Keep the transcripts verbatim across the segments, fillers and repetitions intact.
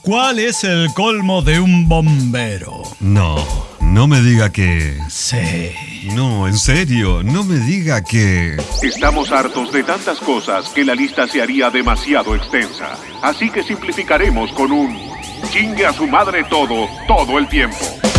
¿Cuál es el colmo de un bombero? No, no me diga que... Sí. No, en serio, no me diga que... Estamos hartos de tantas cosas que la lista se haría demasiado extensa. Así que simplificaremos con un... chingue a su madre todo, todo el tiempo.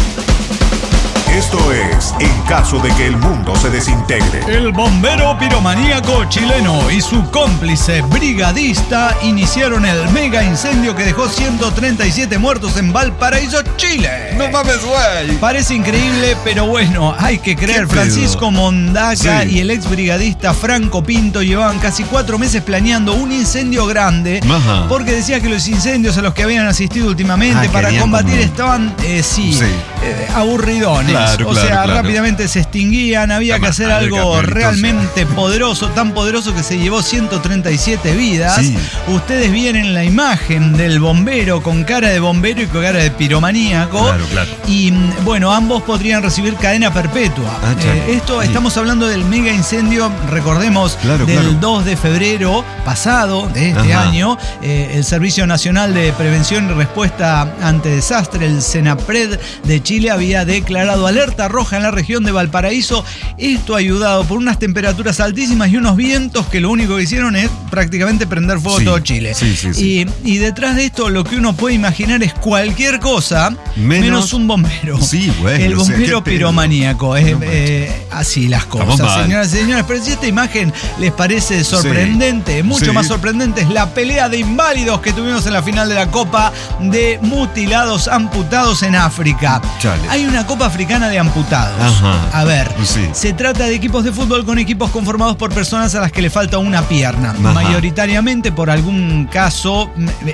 Esto es en caso de que el mundo se desintegre. El bombero piromaníaco chileno y su cómplice brigadista iniciaron el mega incendio que dejó ciento treinta y siete muertos en Valparaíso, Chile. No mames, güey. Parece increíble, pero bueno, hay que creer. Francisco Mondaca sí. y el ex brigadista Franco Pinto llevaban casi cuatro meses planeando un incendio grande. Ajá. Porque decía que los incendios a los que habían asistido últimamente ah, para combatir como... estaban, eh, sí, sí. Eh, aburridones. Claro. Claro, o sea, claro, claro. rápidamente se extinguían, había la que hacer algo realmente poderoso, tan poderoso que se llevó ciento treinta y siete vidas. Sí. Ustedes vienen la imagen del bombero con cara de bombero y con cara de piromaníaco. Claro, claro. Y bueno, ambos podrían recibir cadena perpetua. Ah, eh, esto, sí. Estamos hablando del mega incendio, recordemos, claro, del claro. dos de febrero pasado de este Ajá. año. Eh, el Servicio Nacional de Prevención y Respuesta ante Desastre, el SENAPRED de Chile, había declarado alerta roja en la región de Valparaíso. Esto ayudado por unas temperaturas altísimas y unos vientos que lo único que hicieron es prácticamente prender fuego sí, todo Chile. Sí, sí, sí. Y, y detrás de esto lo que uno puede imaginar es cualquier cosa menos, menos un bombero. Sí, bueno, el bombero o sea, piromaníaco. Es, eh, así las cosas, señoras y señores. Pero si esta imagen les parece sorprendente, sí, mucho sí. más sorprendente es la pelea de inválidos que tuvimos en la final de la Copa de Mutilados Amputados en África. Chale. Hay una Copa Africana de amputados. Ajá. A ver, sí. se trata de equipos de fútbol con equipos conformados por personas a las que le falta una pierna. Ajá. Mayoritariamente por algún caso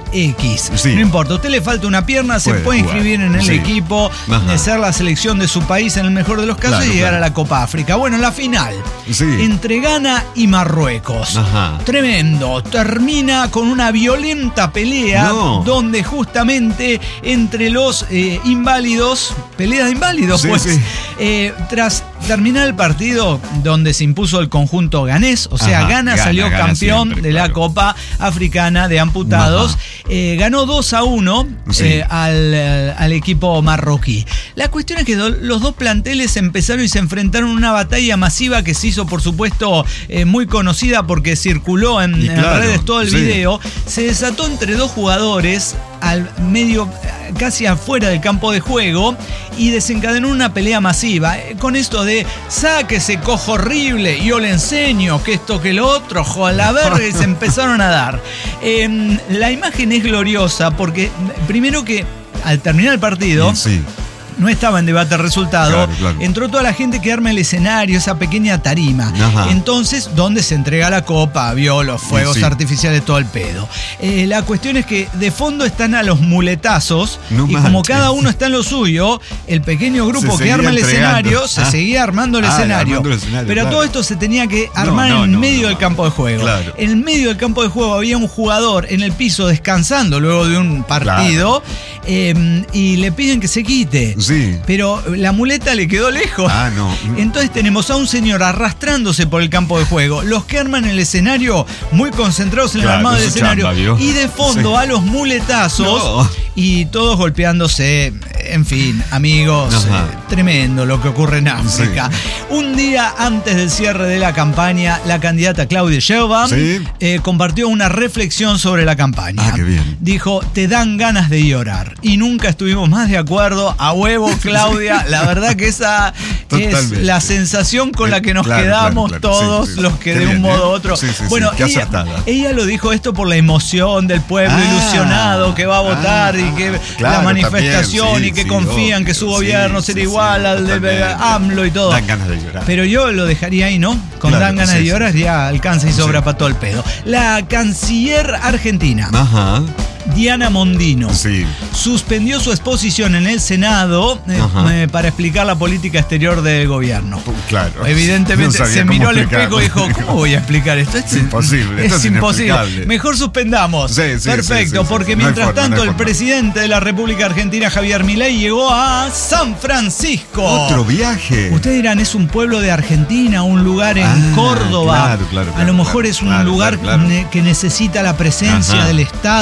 X. Sí. No importa, a usted le falta una pierna, se puede, puede inscribir en el sí. equipo, Ajá. ser la selección de su país en el mejor de los casos claro, y llegar claro. a la Copa África. Bueno, la final sí. entre Ghana y Marruecos. Ajá. Tremendo. Termina con una violenta pelea no. donde justamente entre los eh, inválidos, pelea de inválidos, sí, pues, sí. Eh, tras terminar el partido donde se impuso el conjunto ganés, o sea, Ajá, Ghana gana, salió gana campeón siempre, de claro. la Copa Africana de Amputados, eh, ganó dos a uno sí. eh, al, al equipo marroquí. La cuestión es que do, los dos planteles empezaron y se enfrentaron en una batalla masiva que se hizo, por supuesto, eh, muy conocida porque circuló en, en claro, las redes todo el sí. video. Se desató entre dos jugadores al medio, casi afuera del campo de juego, y desencadenó una pelea masiva con esto de sáquese, cojo horrible, yo le enseño que esto que lo otro, joder, la verga, y se empezaron a dar. Eh, la imagen es gloriosa porque primero que al terminar el partido sí. no estaba en debate el resultado, claro, claro. entró toda la gente que arma el escenario, esa pequeña tarima. Ajá. Entonces, ¿dónde se entrega la copa? Vio los fuegos sí. artificiales, todo el pedo. Eh, la cuestión es que de fondo están a los muletazos no y manches. Como cada uno está en lo suyo, el pequeño grupo que arma el entregando. escenario se ah. seguía armando el, ah, escenario. armando el escenario. Pero claro. todo esto se tenía que armar no, no, en no, medio no, del campo de juego. Claro. En medio del campo de juego había un jugador en el piso descansando luego de un partido claro. eh, y le piden que se quite. Sí. Pero la muleta le quedó lejos. Ah, no. Entonces tenemos a un señor arrastrándose por el campo de juego. Los que arman el escenario muy concentrados en claro, el armado del escenario. Chamba, y de fondo sí. a los muletazos. No. Y todos golpeándose. En fin, amigos, eh, tremendo lo que ocurre en África. Sí. Un día antes del cierre de la campaña, la candidata Claudia Sheinbaum ¿Sí? eh, compartió una reflexión sobre la campaña. Ah, qué bien. Dijo, te dan ganas de llorar. Y nunca estuvimos más de acuerdo. A huevo, Claudia. La verdad que esa Totalmente. es la sensación con la que nos claro, quedamos claro, claro. todos sí, sí. los que qué de un bien, modo u ¿eh? otro. Sí, sí, bueno, sí. ella, ella lo dijo esto por la emoción del pueblo ah, ilusionado que va a votar ah, y que claro, la manifestación también, sí, y que sí, confían oh, que su gobierno sí, será sí, igual sí, al de AMLO y todo. Dan ganas de llorar. Pero yo lo dejaría ahí, ¿no? Con claro, dan ganas sí, de llorar sí. ya alcanza y sobra sí. para todo el pedo. La canciller argentina. Ajá. Diana Mondino sí. suspendió su exposición en el Senado eh, para explicar la política exterior del gobierno. Claro. Evidentemente no se miró al espejo y dijo, ¿cómo voy a explicar esto? Es imposible. Es, es imposible. Mejor suspendamos. Sí, sí, Perfecto, sí, sí, porque sí. mientras no forma, tanto no el forma. presidente de la República Argentina, Javier Milei, llegó a San Francisco. Otro viaje. Ustedes dirán, es un pueblo de Argentina, un lugar en ah, Córdoba. Claro, claro, claro, a lo mejor claro, es un claro, lugar claro, claro. que necesita la presencia Ajá. del Estado. Sí,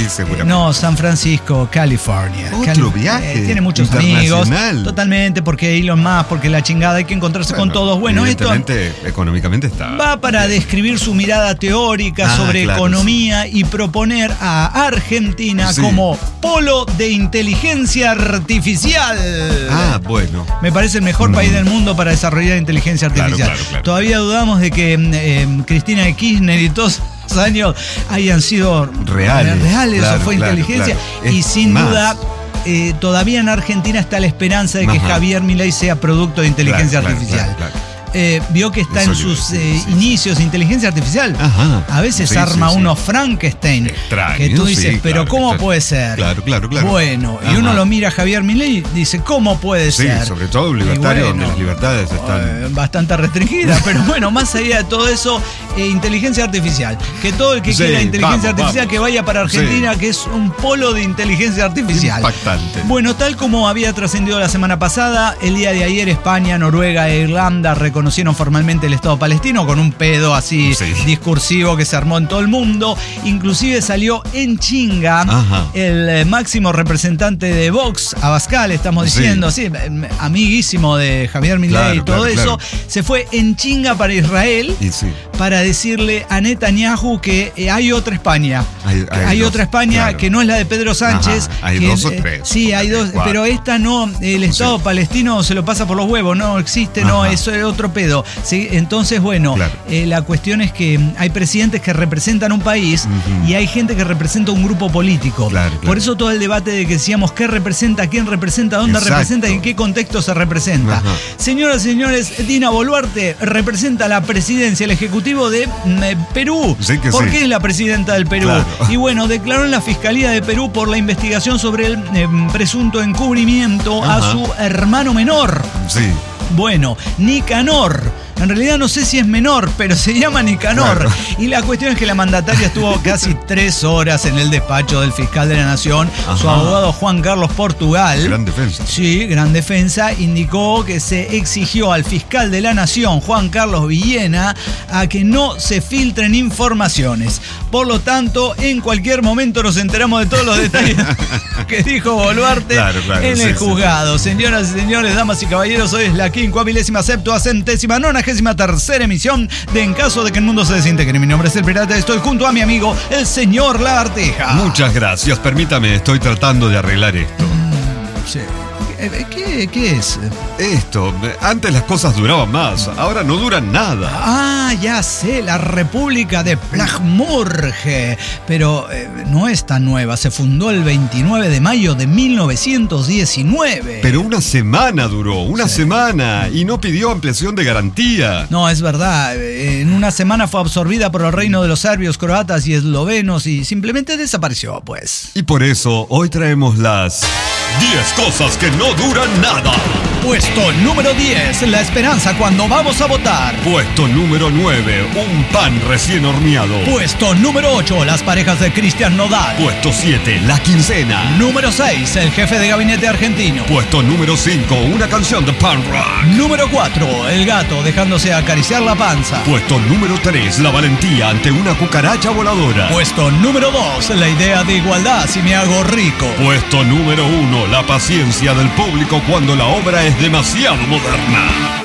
seguramente. No, San Francisco, California. Otro Cali- viaje eh, tiene muchos amigos. internacional. Totalmente, porque Elon Musk, porque la chingada, hay que encontrarse Bueno, con todos. Bueno, esto evidentemente, económicamente está. va para bien. describir su mirada teórica Ah, sobre claro, economía y proponer a Argentina Sí. como polo de inteligencia artificial. Ah, bueno. Me parece el mejor Mm. país del mundo para desarrollar inteligencia Claro, artificial. claro, claro. Todavía dudamos de que eh, Cristina de Kirchner y todos esos años hayan sido Reales, reales claro, o fue claro, inteligencia. claro. Y Es sin más. duda, eh, todavía en Argentina está la esperanza de que Ajá. Javier Milei sea producto de inteligencia Claro, claro, artificial. claro, claro. Eh, vio que está Eso en le iba a sus decir, eh, sí, sí. inicios de inteligencia artificial. Ajá. A veces Sí, arma sí, sí. unos Frankenstein. Extraño, que tú dices, sí, pero claro, ¿cómo extraño. puede ser? Claro, claro, claro. Bueno, y Ajá. uno lo mira a Javier Milei y dice, ¿cómo puede Sí, ser? sobre todo un Y libertario bueno, donde las libertades eh, están. bastante restringida, pero bueno, más allá de todo eso, eh, inteligencia artificial. Que todo el que Sí, quiera inteligencia vamos, artificial vamos. que vaya para Argentina, Sí. que es un polo de inteligencia artificial. Impactante. Bueno, tal como había trascendido la semana pasada, el día de ayer España, Noruega e Irlanda reconocieron formalmente el Estado palestino con un pedo así Sí. discursivo que se armó en todo el mundo. Inclusive salió en chinga Ajá. el eh, máximo representante de Vox, Abascal, estamos Sí. diciendo, así, eh, amiguísimo de Javier Milei Claro, y todo claro, eso, claro. se fue en chinga para Israel Y sí. para decirle a Netanyahu que eh, hay otra España. Hay- Que hay hay dos, otra España claro. que no es la de Pedro Sánchez. Ajá, hay que, dos o eh, tres, Sí, hay dos, cuatro. pero esta no, el Estado Sí. palestino se lo pasa por los huevos, no existe, no, Ajá. eso es otro pedo. Sí, entonces, bueno, Claro. eh, la cuestión es que mm, hay presidentes que representan un país Ujú. y hay gente que representa un grupo político. Claro, claro. Por eso todo el debate de que decíamos qué representa, quién representa, dónde Exacto. representa y en qué contexto se representa. Ajá. Señoras y señores, Dina Boluarte representa la presidencia, el ejecutivo de mm, eh, Perú. Sí que ¿Por sí. qué es la presidenta del Perú? Claro. Y bueno, declaró en la Fiscalía de Perú por la investigación sobre el eh, presunto encubrimiento a Ajá. su hermano menor. Sí. Bueno, Nicanor. En realidad no sé si es menor, pero se llama Nicanor. Claro. Y la cuestión es que la mandataria estuvo casi tres horas en el despacho del fiscal de la Nación. Su Ajá. abogado Juan Carlos Portugal. Gran defensa. Sí, gran defensa. Indicó que se exigió al fiscal de la Nación, Juan Carlos Villena, a que no se filtren informaciones. Por lo tanto, en cualquier momento nos enteramos de todos los detalles que dijo Boluarte Claro, claro, en sí, el sí. juzgado. Señoras y señores, damas y caballeros, hoy es la quincuamilésima septua centésima nonagésima tercera emisión de En Caso de que el Mundo se Desintegre. Mi nombre es El Pirata, estoy junto a mi amigo, el señor Lagarteja. Muchas gracias. Permítame, estoy tratando de arreglar esto. Sí. Eh, ¿Qué, qué es? Esto, antes las cosas duraban más, ahora no duran nada. Ah, ya sé, la República de Plagmurge. Pero eh, no es tan nueva, se fundó el veintinueve de mayo de mil novecientos diecinueve. Pero una semana duró, una semana, y no pidió ampliación de garantía. No, es verdad. eh, En una semana fue absorbida por el reino de los serbios, croatas y eslovenos y simplemente desapareció, pues. Y por eso hoy traemos las diez cosas que no duran nada. Puesto número diez, la esperanza cuando vamos a votar. Puesto número nueve, un pan recién horneado. Puesto número ocho, las parejas de Cristian Nodal. Puesto siete, la quincena. Número seis, el jefe de gabinete argentino. Puesto número cinco, una canción de punk rock. Número cuatro, el gato dejándose acariciar la panza. Puesto número tres, la valentía ante una cucaracha voladora. Puesto número dos, la idea de igualdad si me hago rico. Puesto número uno, la paciencia del público cuando la obra es demasiado moderna.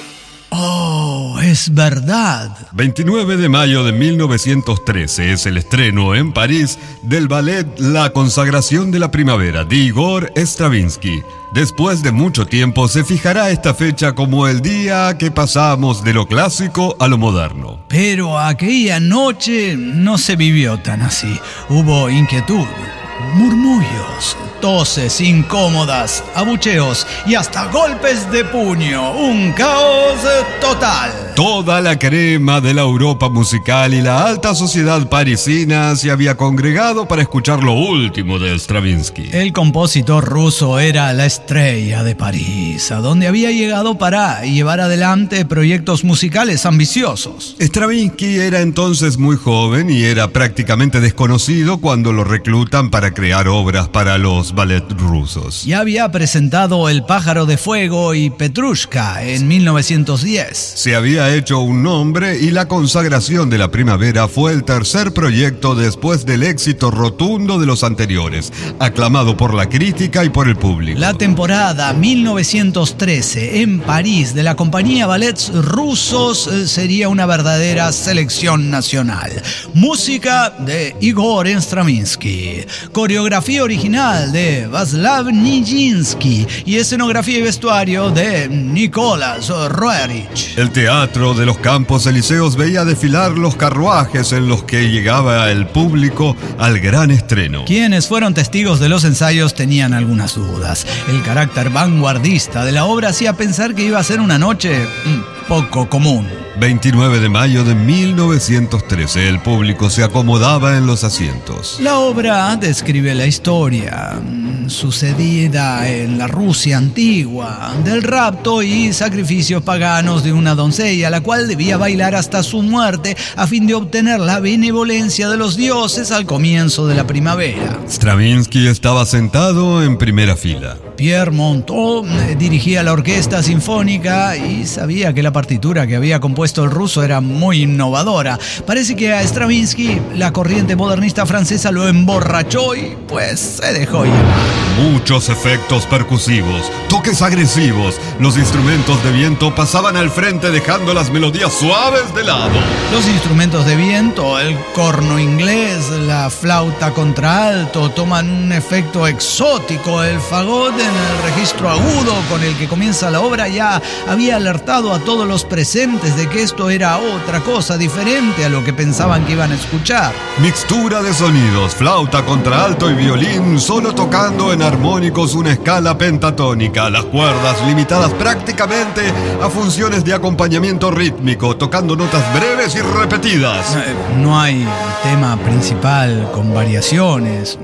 Oh, es verdad. veintinueve de mayo de mil novecientos trece es el estreno en París del ballet La consagración de la primavera de Igor Stravinsky. Después de mucho tiempo se fijará esta fecha como el día que pasamos de lo clásico a lo moderno. Pero aquella noche no se vivió tan así. Hubo inquietud, murmullos, toses incómodas, abucheos y hasta golpes de puño. Un caos total. Toda la crema de la Europa musical y la alta sociedad parisina se había congregado para escuchar lo último de Stravinsky. El compositor ruso era la estrella de París, a donde había llegado para llevar adelante proyectos musicales ambiciosos. Stravinsky era entonces muy joven y era prácticamente desconocido cuando lo reclutan para crear obras para los ballet rusos. Ya había presentado El pájaro de fuego y Petrushka en mil novecientos diez. Se había había hecho un nombre y la consagración de la primavera fue el tercer proyecto después del éxito rotundo de los anteriores, aclamado por la crítica y por el público. La temporada mil novecientos trece en París de la compañía Ballets Rusos sería una verdadera selección nacional. Música de Igor Stravinsky, coreografía original de Václav Nijinsky y escenografía y vestuario de Nicolás Roerich. El Teatro de los Campos Elíseos veía desfilar los carruajes en los que llegaba el público al gran estreno. Quienes fueron testigos de los ensayos tenían algunas dudas. El carácter vanguardista de la obra hacía pensar que iba a ser una noche mmm, poco común. veintinueve de mayo de mil novecientos trece, el público se acomodaba en los asientos. La obra describe la historia sucedida en la Rusia antigua, del rapto y sacrificios paganos de una doncella, la cual debía bailar hasta su muerte a fin de obtener la benevolencia de los dioses al comienzo de la primavera. Stravinsky estaba sentado en primera fila. Pierre Monteux dirigía la orquesta sinfónica y sabía que la partitura que había compuesto el ruso era muy innovadora. Parece que a Stravinsky la corriente modernista francesa lo emborrachó y pues se dejó llevar. Muchos efectos percusivos, toques agresivos. Los instrumentos de viento pasaban al frente dejando las melodías suaves de lado. Los instrumentos de viento, el corno inglés, la flauta contralto, toman un efecto exótico. El fagot en el registro agudo con el que comienza la obra ya había alertado a todos los presentes de que esto era otra cosa diferente a lo que pensaban que iban a escuchar. Mixtura de sonidos, flauta contralto y violín, solo tocando en armónicos una escala pentatónica, las cuerdas limitadas prácticamente a funciones de acompañamiento rítmico, tocando notas breves y repetidas. No hay tema principal con variaciones.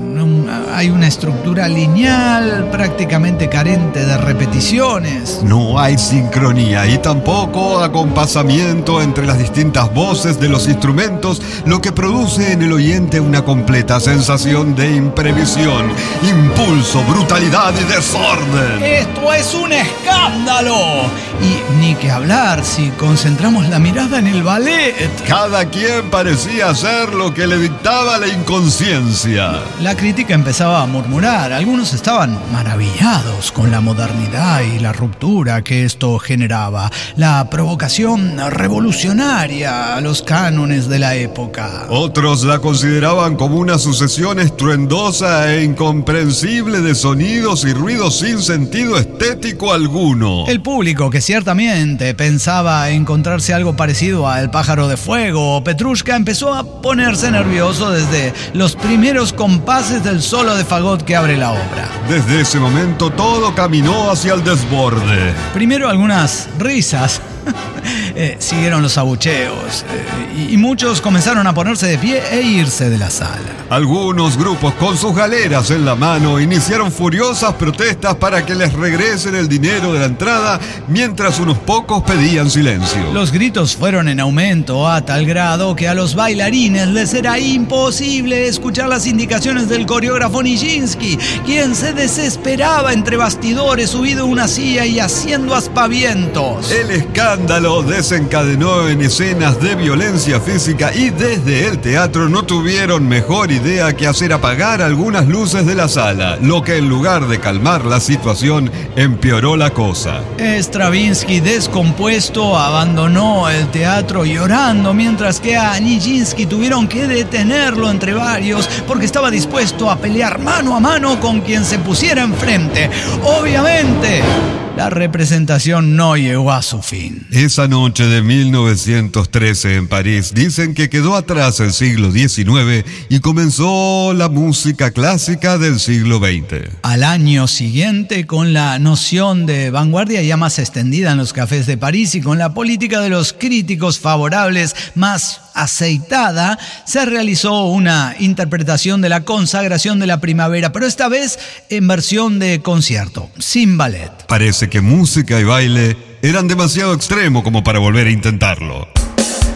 Hay una estructura lineal prácticamente carente de repeticiones. No hay sincronía y tampoco acompasamiento entre las distintas voces de los instrumentos, lo que produce en el oyente una completa sensación de imprevisión, impulso, brutalidad y desorden. ¡Esto es un escándalo! Y ni que hablar si concentramos la mirada en el ballet. Cada quien parecía hacer lo que le dictaba la inconsciencia. La crítica empezaba a murmurar. Algunos estaban maravillados con la modernidad y la ruptura que esto generaba, la provocación revolucionaria a los cánones de la época. Otros la consideraban como una sucesión estruendosa e incomprensible de sonidos y ruidos sin sentido estético alguno. El público, que ciertamente pensaba encontrarse algo parecido a El pájaro de fuego o Petrushka, empezó a ponerse nervioso desde los primeros compases del solo de fagot que abre la obra. Desde ese momento todo caminó hacia el desborde. Primero algunas risas. eh, siguieron los abucheos eh, y, y muchos comenzaron a ponerse de pie e irse de la sala. Algunos grupos con sus galeras en la mano iniciaron furiosas protestas para que les regresen el dinero de la entrada, mientras unos pocos pedían silencio. Los gritos fueron en aumento a tal grado que a los bailarines les era imposible escuchar las indicaciones del coreógrafo Nijinsky, quien se desesperaba entre bastidores, subido a una silla y haciendo aspavientos. El escándalo desencadenó en escenas de violencia física y desde el teatro no tuvieron mejor idea que hacer apagar algunas luces de la sala, lo que en lugar de calmar la situación empeoró la cosa. Stravinsky, descompuesto, abandonó el teatro llorando, mientras que a Nijinsky tuvieron que detenerlo entre varios porque estaba dispuesto a pelear mano a mano con quien se pusiera enfrente. Obviamente, la representación no llegó a su fin. Esa noche de mil novecientos trece en París dicen que quedó atrás el siglo diecinueve y comenzó la música clásica del siglo veinte. Al año siguiente, con la noción de vanguardia ya más extendida en los cafés de París y con la política de los críticos favorables más aceitada, se realizó una interpretación de la consagración de la primavera, pero esta vez en versión de concierto, sin ballet. Parece que música y baile eran demasiado extremo como para volver a intentarlo.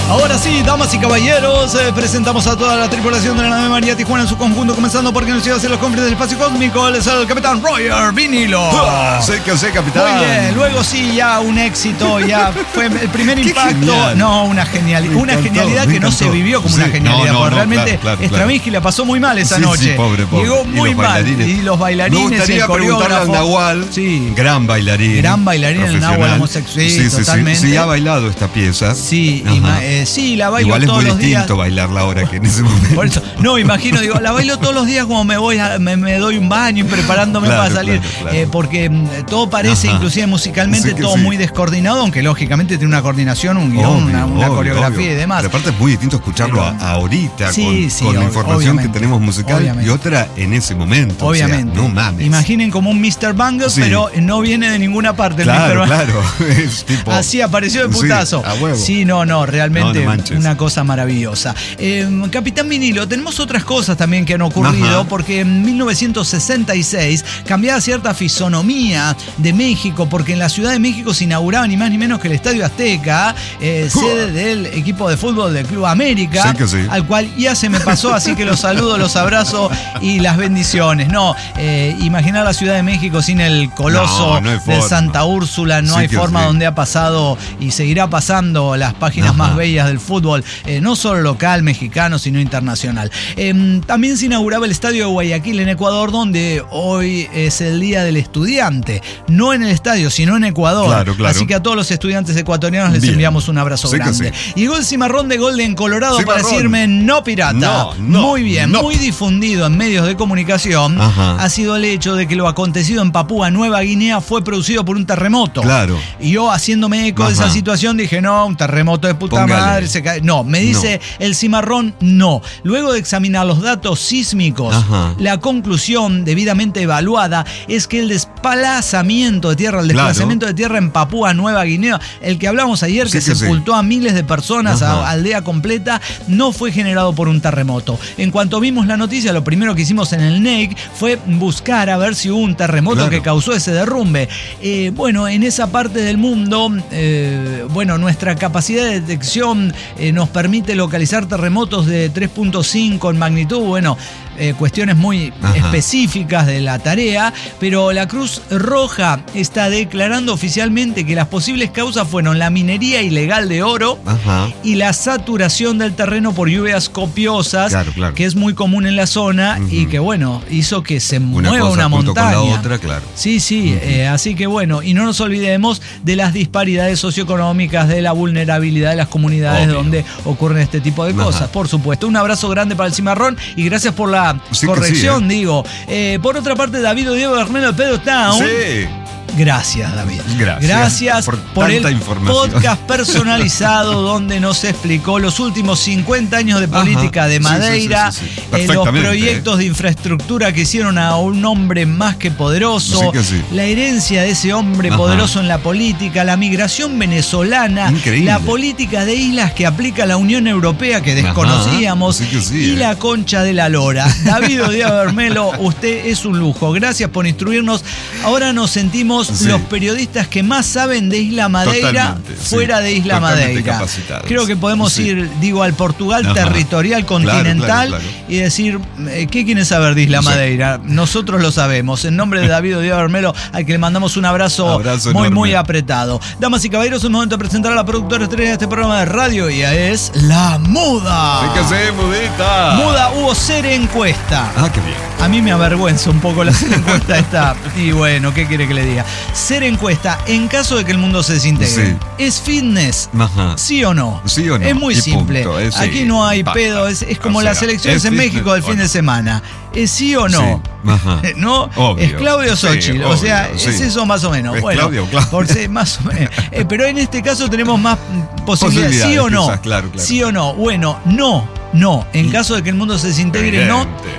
Ahora sí, damas y caballeros, eh, presentamos a toda la tripulación de la nave María Tijuana en su conjunto, comenzando porque nos lleva a hacer los confines del espacio cósmico. El, el capitán Roger Vinilo. Ah, sé que sé, capitán. Muy bien, luego sí, ya un éxito, ya fue el primer impacto. Genial. No, una genialidad, una encantó, genialidad que no se vivió como sí, una genialidad, no, no, porque no, realmente claro, claro, Stravinsky claro. la pasó muy mal esa sí, noche. Sí, pobre, pobre. Llegó muy y mal. Y los bailarines, Me gustaría el preguntarle al Nahual, sí. gran bailarín. Gran bailarín, el Nahual homosexual, sí, sí, totalmente. Sí, sí, ha bailado esta pieza. Sí, ima, eh, sí, la bailo Igual todos los días. Es muy distinto bailarla ahora que en ese momento. Por eso, no, imagino, digo, la bailo todos los días como me voy, a, me, me doy un baño y preparándome claro, para salir. Claro, claro. Eh, porque todo parece, Ajá. inclusive musicalmente, sí todo sí. muy descoordinado, aunque lógicamente tiene una coordinación, un guión, obvio, una, una obvio, coreografía obvio. y demás. Pero aparte es muy distinto escucharlo Pero, a, ahorita, sí, con, sí, con la información que tenemos musical obviamente. y otra en ese momento. Obviamente. O sea, no mames. Imaginen como un mister Bangles, sí. pero no viene de ninguna parte. Claro, el claro. Es tipo, Así apareció de putazo. Sí, a huevo. sí no, no, realmente no, no una cosa maravillosa. Eh, Capitán Vinilo, tenemos otras cosas también que han ocurrido, Ajá. porque en mil novecientos sesenta y seis cambiaba cierta fisonomía de México, porque en la Ciudad de México se inauguraba ni más ni menos que el Estadio Azteca, eh, uh. sede del equipo de fútbol del Club América, sí que sí. al cual ya se me pasó, así que los saludo, los abrazo y las bendiciones. No, eh, imaginar la Ciudad de México sin el coloso no, no de Santa Úrsula, no sí hay forma sí. donde ha pasado y seguirá pasando las páginas Ajá. más bellas del fútbol, eh, no solo local, mexicano, sino internacional. Eh, también se inauguraba el Estadio de Guayaquil en Ecuador, donde hoy es el Día del Estudiante, no en el estadio, sino en Ecuador. Claro, claro. Así que a todos los estudiantes ecuatorianos les Bien. enviamos un abrazo sí grande. Sí. Y gol cimarrón de Golden Colorado cimarrón. para decirme no pirata. No, no, muy bien, no. muy difundido en medios de comunicación Ajá. ha sido el hecho de que lo acontecido en Papúa Nueva Guinea fue producido por un terremoto. Claro. Y yo haciéndome eco Ajá. de esa situación dije, no, un terremoto de puta Póngale. madre. Se cae. No, me dice no. el cimarrón, no. Luego de examinar los datos sísmicos, Ajá. la conclusión debidamente evaluada es que el desplazamiento de tierra, el desplazamiento claro. de tierra en Papúa Nueva Guinea, el que hablamos ayer, sí, que, que sepultó sí. a miles de personas, Ajá. a aldea completa, no fue generado por un terremoto. En cuanto vimos la noticia, lo primero que hicimos en el N E I C fue buscar a ver si hubo un terremoto claro. que causó ese derrumbe. Eh, bueno, en esa parte del mundo, eh, bueno, nuestra capacidad de detección eh, nos permite localizar terremotos de tres punto cinco en magnitud, bueno, eh, cuestiones muy Ajá. específicas de la tarea, pero la Cruz Roja está declarando oficialmente que las posibles causas fueron la minería ilegal de oro Ajá. y la saturación del terreno por lluvias copiosas, claro, claro. que es muy común en la zona uh-huh. y que, bueno, hizo que se una mueva cosa una montaña. Con la otra, claro. Sí, sí, uh-huh. eh, así que bueno, y no nos olvidemos de las disparidades socioeconómicas, de la vulnerabilidad de las comunidades Obvio. donde ocurren este tipo de cosas, Ajá. por supuesto. Un abrazo grande para el cimarrón y gracias por la sí corrección, sí, ¿eh? digo. Eh, por otra parte, David Diego Armelo Pedro Town. Sí. Gracias, David. Gracias, Gracias por, por el información. podcast personalizado donde nos explicó los últimos cincuenta años de política Ajá. de Madeira, sí, sí, sí, sí. Eh, los proyectos de infraestructura que hicieron a un hombre más que poderoso, sí que sí. la herencia de ese hombre Ajá. poderoso en la política, la migración venezolana, Increíble. la política de islas que aplica la Unión Europea que desconocíamos sí que sí, y eh. la concha de la lora. David Diego Armelo, usted es un lujo. Gracias por instruirnos. Ahora nos sentimos Sí. los periodistas que más saben de Isla Madeira fuera sí, de Isla Madeira. Creo que podemos sí. ir, digo, al Portugal Ajá. territorial, continental claro, claro, claro. y decir, ¿qué quieren saber de Isla sí. Madeira? Nosotros lo sabemos. En nombre de David Diego Armelo, al que le mandamos un abrazo, abrazo muy, enorme. muy apretado. Damas y caballeros, es un momento de presentar a la productora estrella de este programa de radio y es La Muda. ¿Qué hace, Mudita? Muda, hubo cero encuesta. Ah, qué bien. A mí me avergüenza un poco la cero encuesta esta. Y bueno, ¿qué quiere que le diga? Ser encuesta, en caso de que el mundo se desintegre, sí. ¿es fitness? Ajá. ¿Sí o no? Sí o no. Es muy y simple. Punto, es, Aquí sí. no hay pa, pedo, es, es como o sea, las elecciones en México del fin no. de semana. ¿Es sí o no? Sí. Ajá. ¿No? Obvio. Es Claudio Xochitl. Sí, o sea, obvio, es sí. eso más o menos. Es bueno, Claudio, Claudio. Por ser más o menos. Eh, pero en este caso tenemos más posibilidades. ¿Sí o no? Quizás, claro, claro. ¿Sí o no? Bueno, no. No. En caso de que el mundo se desintegre, Evidente. no.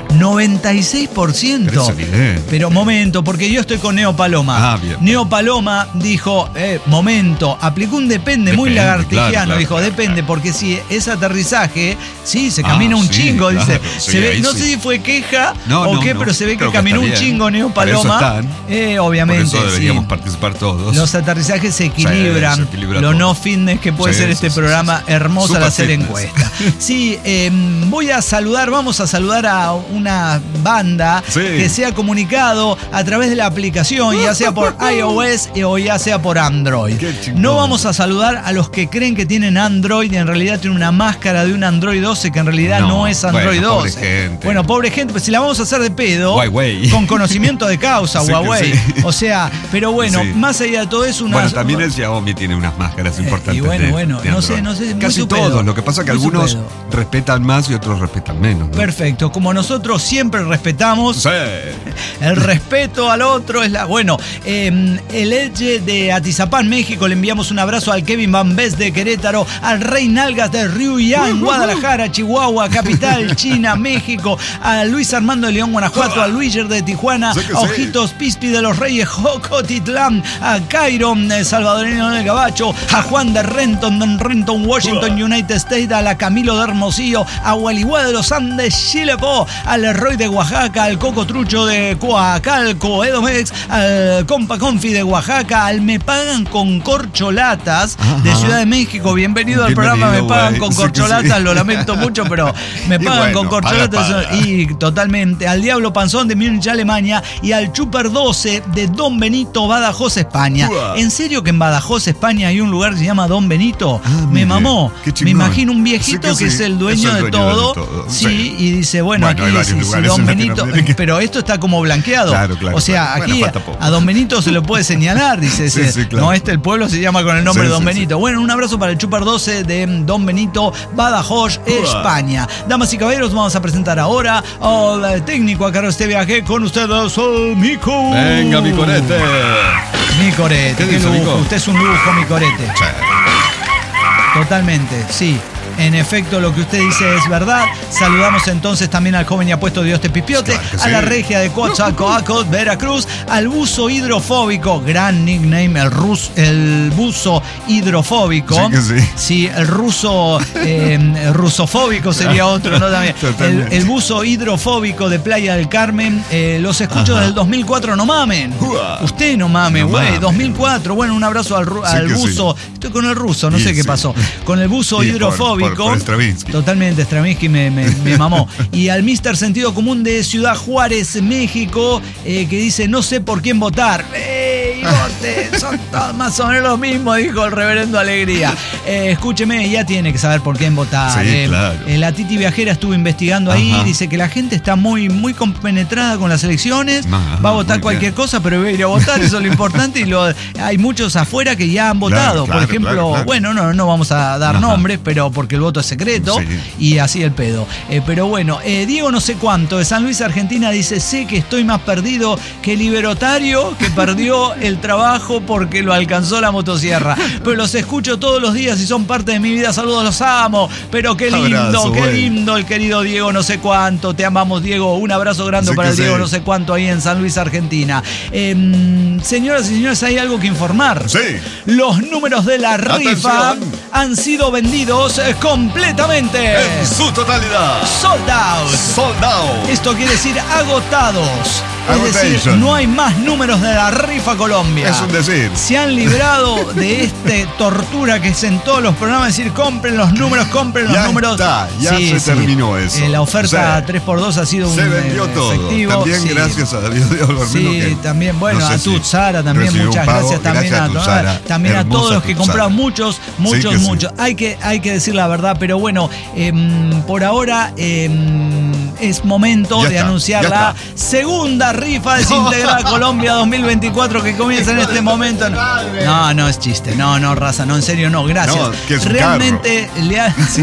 noventa y seis por ciento. Pero, bien. Pero momento, porque yo estoy con Neo Paloma. Ah, bien. Neo Paloma dijo, eh, momento, aplicó un depende, Depende, muy lagartijiano. claro, claro, dijo, claro, depende, claro. porque si es aterrizaje, sí, se camina Ah, un sí, chingo, claro, dice. sí, se ve, ahí no sí. sé si fue queja No, o no, qué, no. pero se ve que Creo que caminó está un bien. chingo Neo Para eso Paloma. están. Eh, obviamente. Por eso deberíamos sí. participar todos. Los aterrizajes se equilibran. Sí, se equilibra lo todo. no fitness que puede Sí, ser sí, este sí, programa. sí, sí. Hermosa Super al hacer fitness. encuesta. Sí, eh, voy a saludar, vamos a saludar a una banda Sí. que se ha comunicado a través de la aplicación, ya sea por iOS o ya sea por Android. Qué chingón. No vamos a saludar a los que creen que tienen Android y en realidad tienen una máscara de un Android doce que en realidad no, No, es Android bueno, pobre doce. gente. Bueno, pobre gente, pues si la vamos a hacer de pedo, Huawei. con conocimiento de causa, Sí que Huawei. sí. O sea, pero bueno, Sí. más allá de todo eso, una. Bueno, también el Xiaomi tiene unas máscaras importantes. y bueno, de- bueno, de no sé, Android. no sé, muy Casi su todos. pedo. Lo que pasa es que Muy su algunos pedo. respetan más y otros respetan menos, ¿no? Perfecto, como nosotros siempre respetamos, Sí. el respeto al otro es la. Bueno, eh, el Edge de Atizapán, México, le enviamos un abrazo al Kevin Van Bes de Querétaro, al Rey Nalgas de Riuyán, Guadalajara, Chihuahua, Capital, China, México, a Luis Armando de León, Guanajuato, a Luiger de Tijuana, Sí que a sí. Ojitos Pispi de los Reyes, Jocotitlán, a Cairo, eh, salvadoreño del Gabacho, a Juan de Renton, de Renton, Washington, United States, a la Camilo de Hermosillo, a Gualiguá de los Andes, Chilepó, al Roy de Oaxaca, al Coco Trucho de Coacalco, Edomex, al Compa Confi de Oaxaca, al Me Pagan con Corcholatas de Ajá. Ciudad de México. Bienvenido al Bienvenido, programa Me Pagan güey. con Sí que Corcholatas, sí. lo lamento mucho, pero Me Y Pagan bueno, con Corcholatas. paga, paga. Y totalmente, al Diablo Panzón de Múnich, Alemania, y al Chuper doce de Don Benito, Badajoz, España. Uah. ¿En serio que en Badajoz, España hay un lugar que se llama Don Benito? Ah, Me mire, mamó. qué Me chingón. imagino un viejito Sí que que, sí, es el dueño, es el de, dueño de todo. todo, Sí, sí. y dice, bueno, Bueno, hay aquí varios si, si lugares Don en Benito, Latinoamérica. pero esto está como blanqueado. Claro, claro, o sea, claro. aquí Bueno, falta poco. a Don Benito se lo puede señalar, dice Sí, ese. sí, claro. No, este el pueblo se llama con el nombre Sí, de Don sí, Benito. sí. Bueno, un abrazo para el Chuper doce de Don Benito, Badajoz, España. Damas y caballeros, vamos a presentar ahora al técnico a cargo de este viaje con ustedes, el Mico. Venga, mi corete. Mi corete, ¿Qué qué dice, lujo. Mico? Usted es un lujo, mi corete. Totalmente, sí. En efecto, lo que usted dice es verdad. Saludamos entonces también al joven y apuesto Dios te Pipiote, Claro que a sí. la regia de Coatzacoalcos, Veracruz, al buzo hidrofóbico, gran nickname, el, rus, el buzo hidrofóbico. Sí que sí. Sí, el ruso, eh, rusofóbico sería otro, ¿no? También. El, Totalmente. el buzo hidrofóbico de Playa del Carmen, eh, los escucho Ajá. desde el dos mil cuatro, no mamen. Uah. Usted no mame, No güey, mame. dos mil cuatro, bueno, un abrazo al, ru- Sí al que sí. buzo. Estoy con el ruso, no Y sé qué sí. pasó. Con el buzo Y por- hidrofóbico. por- por Stravinsky. Totalmente, Stravinsky me, me- me mamó. Y al mister Sentido Común de Ciudad Juárez, México, eh, que dice, no sé por quién votar. ¡Ey, vote! Son todos más o menos lo mismo, dijo el reverendo Alegría. Eh, escúcheme, ya tiene que saber por quién votar. Sí, eh. claro. Eh, la Titi Viajera estuvo investigando ahí, Ajá. dice que la gente está muy, muy compenetrada con las elecciones, Ajá, va a votar muy cualquier bien. cosa, pero va a ir a votar, eso es lo importante. Y lo, hay muchos afuera que ya han votado. claro, por ejemplo, claro, claro. bueno, no, no vamos a dar Ajá. nombres, pero porque el voto es secreto. Sí. Y así el pedo. Eh, pero bueno, eh, Diego no sé cuánto de San Luis, Argentina, dice, sé que estoy más perdido que el libertario que perdió el trabajo porque lo alcanzó la motosierra. Pero los escucho todos los días y son parte de mi vida. Saludos, los amo. Pero qué lindo, Abrazo, qué güey. lindo el querido Diego no sé cuánto. Te amamos, Diego. Un abrazo grande Sí para que el Diego sí. no sé cuánto ahí en San Luis, Argentina. Eh, señoras y señores, hay algo que informar. Sí. Los números de la rifa Atención. han sido vendidos eh, completamente. En su totalidad. Sold out. Sold out. Esto quiere decir agotados. Es decir, Agotation. no hay más números de la rifa Colombia. Es un decir. Se han librado de esta tortura que es en todos los programas, decir, compren los números, compren los Ya números. está, ya se terminó eso. Eh, la oferta Sí. tres por dos ha sido Se un vendió eh, todo. efectivo. También Sí. gracias a David de Olormino. Sí, que también, bueno, no sé a si Tutsara también, recibió muchas un pago. gracias también Gracias a, Tutsara, también a hermosa todos los que Tutsara. compraron, muchos, muchos, que sí. muchos. Hay que, hay que decir la verdad, pero bueno, em, por ahora em, es momento Ya de está, anunciar ya la está. segunda rifa desintegrada Colombia dos mil veinticuatro que comienza en este momento. No, no es chiste, no, no, raza, no, en serio, no, gracias. No, que es un Realmente le ha- sí.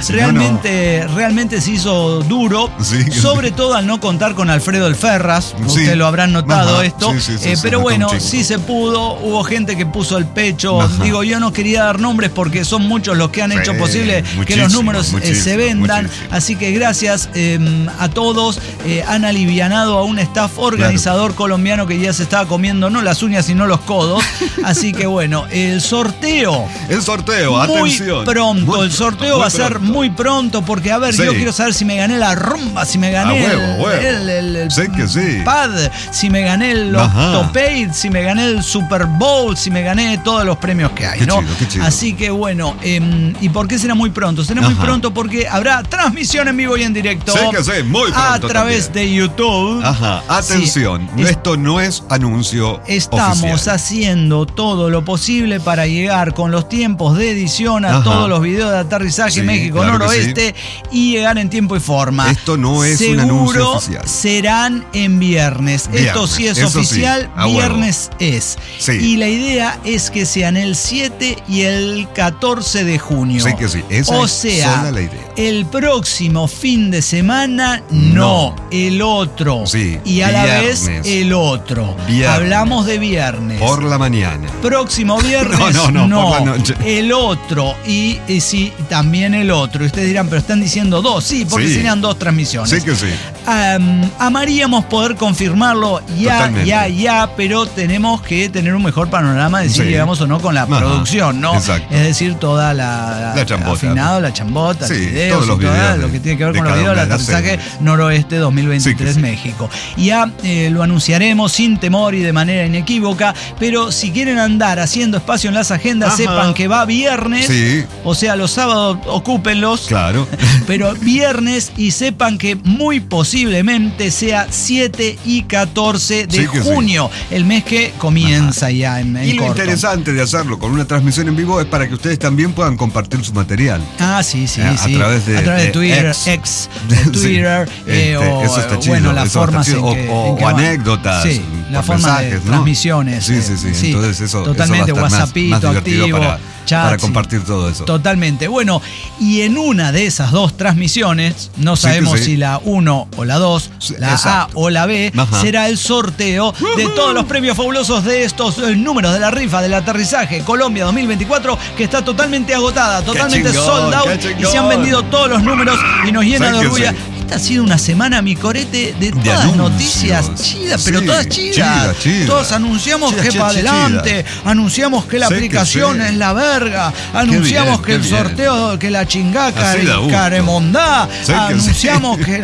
realmente, no, no. realmente se hizo duro, sí. sobre todo al no contar con Alfredo El Ferraz. Sí. Ustedes lo habrán notado. Ajá. esto. Sí, sí, sí, eh, sí, pero sí, bueno, sí se pudo. Hubo gente que puso el pecho. Ajá. Digo, yo no quería dar nombres porque son muchos los que han sí, hecho posible que los números eh, se vendan. Muchísimo. Así que gracias eh, a todos. Eh, han alivianado a un staff organizador claro. colombiano que ya se estaba comiendo no las uñas sino los codos. Así que bueno, el sorteo. El sorteo, muy atención. Pronto. Muy el sorteo muy va a ser pronto. muy pronto porque a ver, sí. yo quiero saber si me gané la rumba, si me gané a huevo, el, huevo. el, el, el sé que sí. pad, si me gané el Octopaid, si me gané el Super Bowl, si me gané todos los premios que hay, qué ¿no? Chido, qué chido. Así que bueno, eh, ¿y por qué será muy pronto? Será Ajá. muy pronto porque habrá transmisión en vivo y en directo. Sé que sí, muy pronto a través también. de YouTube. Ajá, atención, sí. esto no es anuncio Estamos oficial. haciendo todo lo posible para llegar con los tiempos de edición a Ajá. todos los videos de aterrizaje sí, México claro Noroeste sí. y llegar en tiempo y forma. Esto no es Seguro un anuncio oficial. Serán en viernes. viernes. Esto sí es oficial, sí. viernes huevo. es. Sí. Y la idea es que sean el siete y el catorce de junio. Sí que sí, esa o es sea, sola la idea. El próximo fin de semana, no, no. el otro. Sí, y a la viernes. vez el otro. Viernes. Hablamos de viernes. Por la mañana. Próximo viernes, no, no, no, no. por la noche. El otro y, y sí, también el otro. Ustedes dirán, pero están diciendo dos. Sí, porque sí. serían dos transmisiones. Sí que sí. Um, amaríamos poder confirmarlo ya, Totalmente. ya, ya, pero tenemos que tener un mejor panorama de si sí. llegamos o no con la Ajá. producción, ¿no? Exacto. Es decir, toda la, la chambota. afinado, la chambota, sí, el video, todos los videos toda, de, lo que tiene que ver con los videos del aterrizaje Noroeste dos mil veintitrés sí sí. México. Y ya eh, lo anunciaremos sin temor y de manera inequívoca, pero si quieren andar haciendo espacio en las agendas, Ajá. sepan que va viernes, sí. o sea, los sábados ocúpenlos. Claro. Pero viernes y sepan que muy posiblemente sea siete y catorce de sí junio, sí. el mes que comienza Ajá. ya en, en Y lo corto. interesante de hacerlo con una transmisión en vivo es para que ustedes también puedan compartir su material. Ah, sí, sí, a, sí. A través de, a través de Twitter, ex, ex de Twitter, sí. eh, este, o eso está chido, bueno, las formas en o, que, o, en que o anécdotas, sí, la forma mensajes, de ¿no? transmisiones. Sí, sí, sí. sí. Entonces eso, totalmente eso va a estar WhatsAppito más, más divertido activo. Para, Chat, para compartir sí. todo eso. Totalmente. Bueno, y en una de esas dos transmisiones, no sabemos sí, sí. si la uno o la dos, sí, la exacto. A o la B, Ajá. será el sorteo uh-huh. de todos los premios fabulosos de estos eh, números de la rifa del aterrizaje Colombia dos mil veinticuatro, que está totalmente agotada, totalmente chingón, sold out, y se han vendido todos los números y nos llena de orgullo. Sí. Esta ha sido una semana, mi corete, de, de todas anuncios. Noticias chidas, pero sí, todas chidas. Chida, chida. Todos anunciamos chida, que chida, para chida. adelante, anunciamos que la sé aplicación que sí. es la verga, anunciamos bien, que el sorteo, bien. que la chingaca, el caremondá, anunciamos que, sí.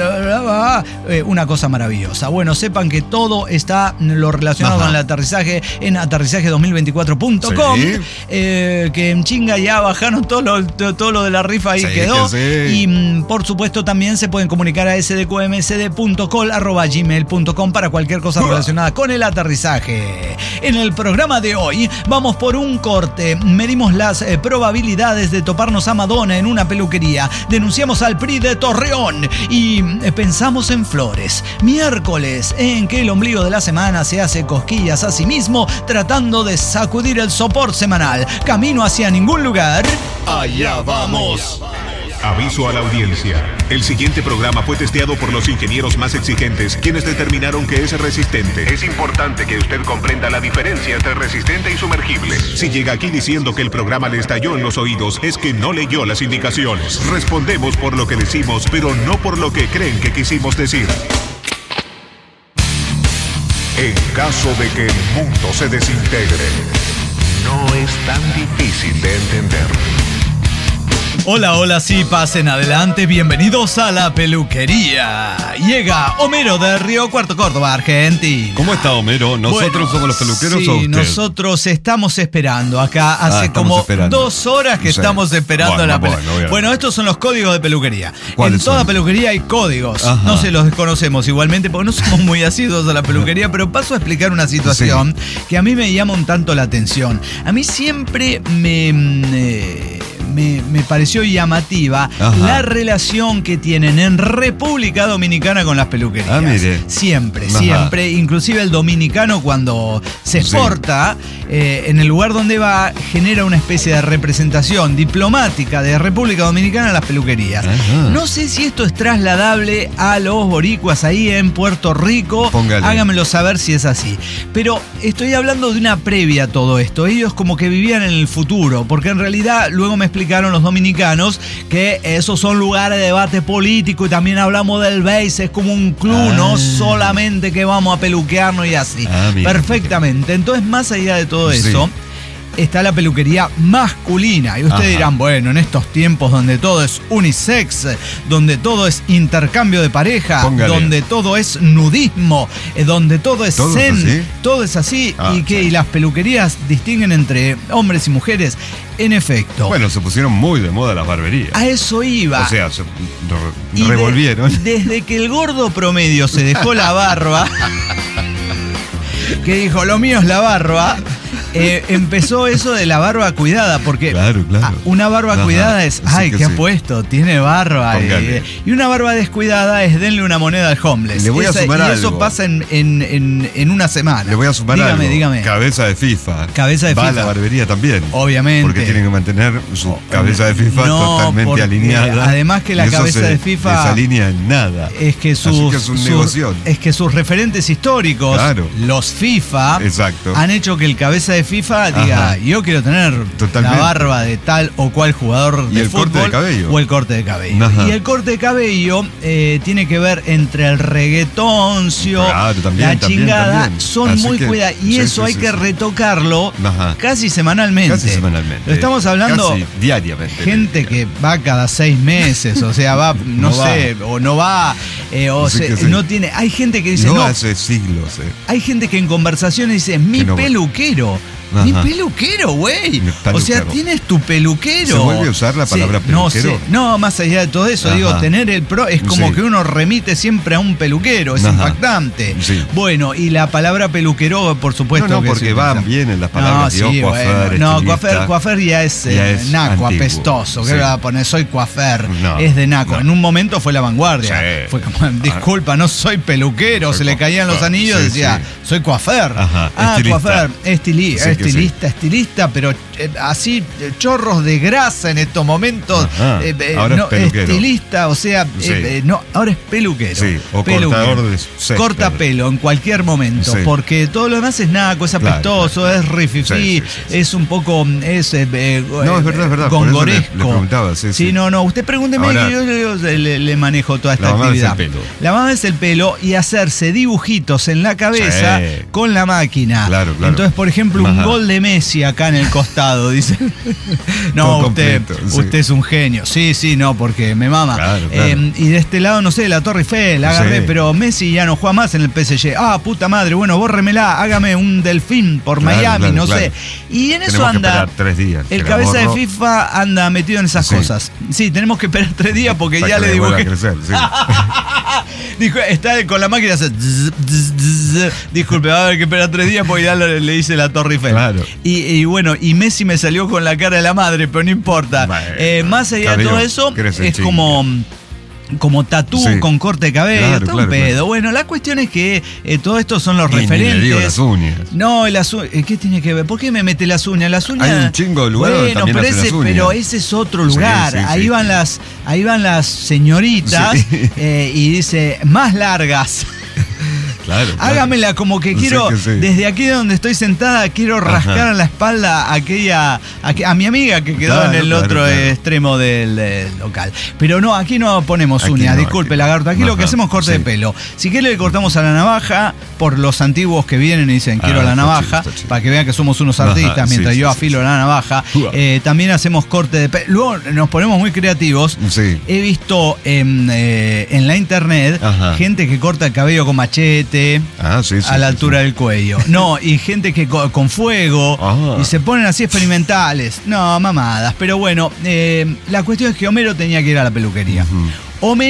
que eh, una cosa maravillosa. Bueno, sepan que todo está lo relacionado Ajá. con el aterrizaje en aterrizaje dos mil veinticuatro punto com, sí. eh, que en chinga ya bajaron todo lo, todo lo de la rifa y sí, quedó. Que sí. Y por supuesto también se pueden comunicar a s d q m s d punto col arroba gmail punto com para cualquier cosa relacionada con el aterrizaje. En el programa de hoy vamos por un corte, medimos las eh, probabilidades de toparnos a Madonna en una peluquería, denunciamos al P R I de Torreón y eh, pensamos en flores. Miércoles en que el ombligo de la semana se hace cosquillas a sí mismo tratando de sacudir el sopor semanal. Camino hacia ningún lugar. Allá vamos. Aviso a la audiencia. El siguiente programa fue testeado por los ingenieros más exigentes, quienes determinaron que es resistente. Es importante que usted comprenda la diferencia entre resistente y sumergible. Si llega aquí diciendo que el programa le estalló en los oídos, es que no leyó las indicaciones. Respondemos por lo que decimos, pero no por lo que creen que quisimos decir. En caso de que el mundo se desintegre, no es tan difícil de entender. Hola, hola, sí, pasen adelante, bienvenidos a la peluquería. Llega Homero de Río Cuarto, Córdoba, Argentina. ¿Cómo está Homero? ¿Nosotros bueno, somos los peluqueros sí, o usted? Nosotros estamos esperando acá hace ah, como esperando. dos horas que sí. estamos esperando bueno, la peluquería. Bueno, bueno, estos son los códigos de peluquería. En toda son? peluquería hay códigos. Ajá. No se los desconocemos igualmente porque no somos muy asiduos a la peluquería, pero paso a explicar una situación sí. que a mí me llama un tanto la atención. A mí siempre me... Eh, me, me pareció llamativa. Ajá. La relación que tienen en República Dominicana con las peluquerías. Ah, mire. Siempre, Ajá. siempre. Inclusive el dominicano cuando se exporta, sí. eh, en el lugar donde va, genera una especie de representación diplomática de República Dominicana en las peluquerías. Ajá. No sé si esto es trasladable a los boricuas ahí en Puerto Rico. Póngale. Háganmelo saber si es así. Pero estoy hablando de una previa a todo esto. Ellos como que vivían en el futuro, porque en realidad luego me explicaron los dominicanos que esos son lugares de debate político y también hablamos del base, es como un club, ah. no solamente que vamos a peluquearnos y así. Ah, perfectamente. Entonces, más allá de todo sí. eso, está la peluquería masculina. Y ustedes Ajá. dirán, bueno, en estos tiempos donde todo es unisex, donde todo es intercambio de pareja, Póngale. donde todo es nudismo, donde todo es ¿Todo zen, es todo es así, ah, y que sí. y las peluquerías distinguen entre hombres y mujeres. En efecto. Bueno, se pusieron muy de moda las barberías. A eso iba. O sea, se re- revolvieron. De, desde que el gordo promedio se dejó la barba, que dijo, lo mío es la barba, eh, empezó eso de la barba cuidada, porque claro, claro. una barba Ajá, cuidada es, ay, ¿qué sí. ha puesto? Tiene barba. Y, y una barba descuidada es, denle una moneda al homeless. Le voy a Esa, sumar y algo. eso pasa en, en, en, en una semana. Le voy a sumar dígame, algo. Dígame, Cabeza de FIFA. Cabeza de Va FIFA. a la barbería también. Obviamente. Porque tienen que mantener su cabeza de FIFA no, totalmente alineada. Además que la cabeza se de FIFA desalinea en nada. Es que sus, que es, un sus, es que sus referentes históricos, claro. los FIFA, Exacto. han hecho que el cabeza de FIFA diga, Ajá. yo quiero tener Totalmente. la barba de tal o cual jugador ¿Y de el fútbol corte de cabello? o el corte de cabello. Ajá. Y el corte de cabello eh, tiene que ver entre el reggaetoncio, claro, también, la también, chingada, también. son Así muy que, cuidados. Y sí, eso sí, hay sí, que sí. retocarlo Ajá. casi semanalmente. Casi semanalmente. Lo estamos hablando casi diariamente. Gente que va cada seis meses, o sea, va, no, no sé, va. o no va, eh, o se, sí. no tiene. Hay gente que dice, no, no. hace siglos, eh. Hay gente que en conversaciones dice, mi no peluquero. Ajá. Mi peluquero, güey. O sea, tienes tu peluquero. ¿Se vuelve a usar la palabra sí, peluquero? No sé. No, más allá de todo eso, Ajá. digo, tener el pro es como sí. que uno remite siempre a un peluquero, es Ajá. impactante. Sí. Bueno, y la palabra peluquero, por supuesto. No, no, que porque van bien en las palabras. No, sí, coafer, bueno. No, coafer, coafer ya es, ya eh, es naco, antiguo. apestoso. Sí. ¿Qué le va a poner? Soy coafer. No, es de naco. No. En un momento fue la vanguardia. Sí. Fue como, disculpa, no soy peluquero. Soy Se le caían los anillos y sí, decía, sí. soy coafer. Ajá. Ah, estilista. coafer, estili sí, estilista, estilista. Pero eh, así, eh, chorros de grasa en estos momentos. Eh, eh, ahora no, es estilista, o sea, sí. eh, no, ahora es peluquero. Sí, o peluquero. Cortador de césped. Corta pelo en cualquier momento, sí. porque todo lo demás es naco, es apestoso, claro, claro. es rififí, sí, sí, sí, es un poco, es, eh, no, es verdad, es verdad. gongoresco. Le, le preguntaba, sí, sí. sí, no, no, usted pregúnteme ahora, que yo, yo, yo le, le manejo toda esta la actividad. Es el pelo. La mamá es el pelo y hacerse dibujitos en la cabeza sí. con la máquina. Claro, claro. Entonces, por ejemplo, Ajá. un gol de Messi acá en el costado, dice. No, usted, completo, sí. usted es un genio. Sí, sí, no, porque me mama. Claro, claro. Eh, y de este lado, no sé, la Torre Eiffel, la agarré, sí. pero Messi ya no juega más en el P S G. Ah, puta madre, bueno, bórremela, hágame un delfín por claro, Miami, claro, no claro. sé. Y en eso tenemos anda. Que tres días, el cabeza de FIFA anda metido en esas sí. cosas. Sí, tenemos que esperar tres días porque Para ya le dibujé. Crecer, sí. Dijo, está con la máquina hace zzz, zzz, zzz. Disculpe, va a haber que esperar tres días porque ya le, le hice la Torre Eiffel. Claro. Y, y bueno, y Messi me salió con la cara de la madre, pero no importa. Bueno, eh, más allá de todo eso, es chinga. como. Como tatú sí. con corte de cabello, claro, todo claro, un pedo. Claro. Bueno, la cuestión es que eh, todo esto son los y referentes. Ni le digo las uñas. No, las uñas. ¿Qué tiene que ver? ¿Por qué me mete las uñas? Las uñas. Hay un chingo de lugares bueno, donde también pero, ese, las uñas. pero ese es otro lugar. Sí, sí, ahí sí. van las, ahí van las señoritas sí. eh, y dice más largas. Claro, claro. Hágamela como que quiero, sí que sí. desde aquí donde estoy sentada, quiero rascar Ajá. en la espalda a aquella, a, a mi amiga que quedó claro, en el claro, otro claro. extremo del eh, local. Pero no, aquí no ponemos aquí uñas, no, disculpe, aquí lagarto. Aquí Ajá. lo que hacemos es corte sí. de pelo. Si quiere le cortamos a la navaja, por los antiguos que vienen y dicen quiero ah, la navaja, chido, para que vean que somos unos artistas, Ajá, mientras sí, yo sí, afilo sí. la navaja. Eh, también hacemos corte de pelo. Luego nos ponemos muy creativos. Sí. He visto en, eh, en la internet Ajá. gente que corta el cabello con machete. Ah, sí, sí, a la sí, altura sí. del cuello. No, y gente que con, con fuego Ajá. y se ponen así experimentales. No, mamadas. Pero bueno, eh, la cuestión es que Homero tenía que ir a la peluquería. Uh-huh. Homero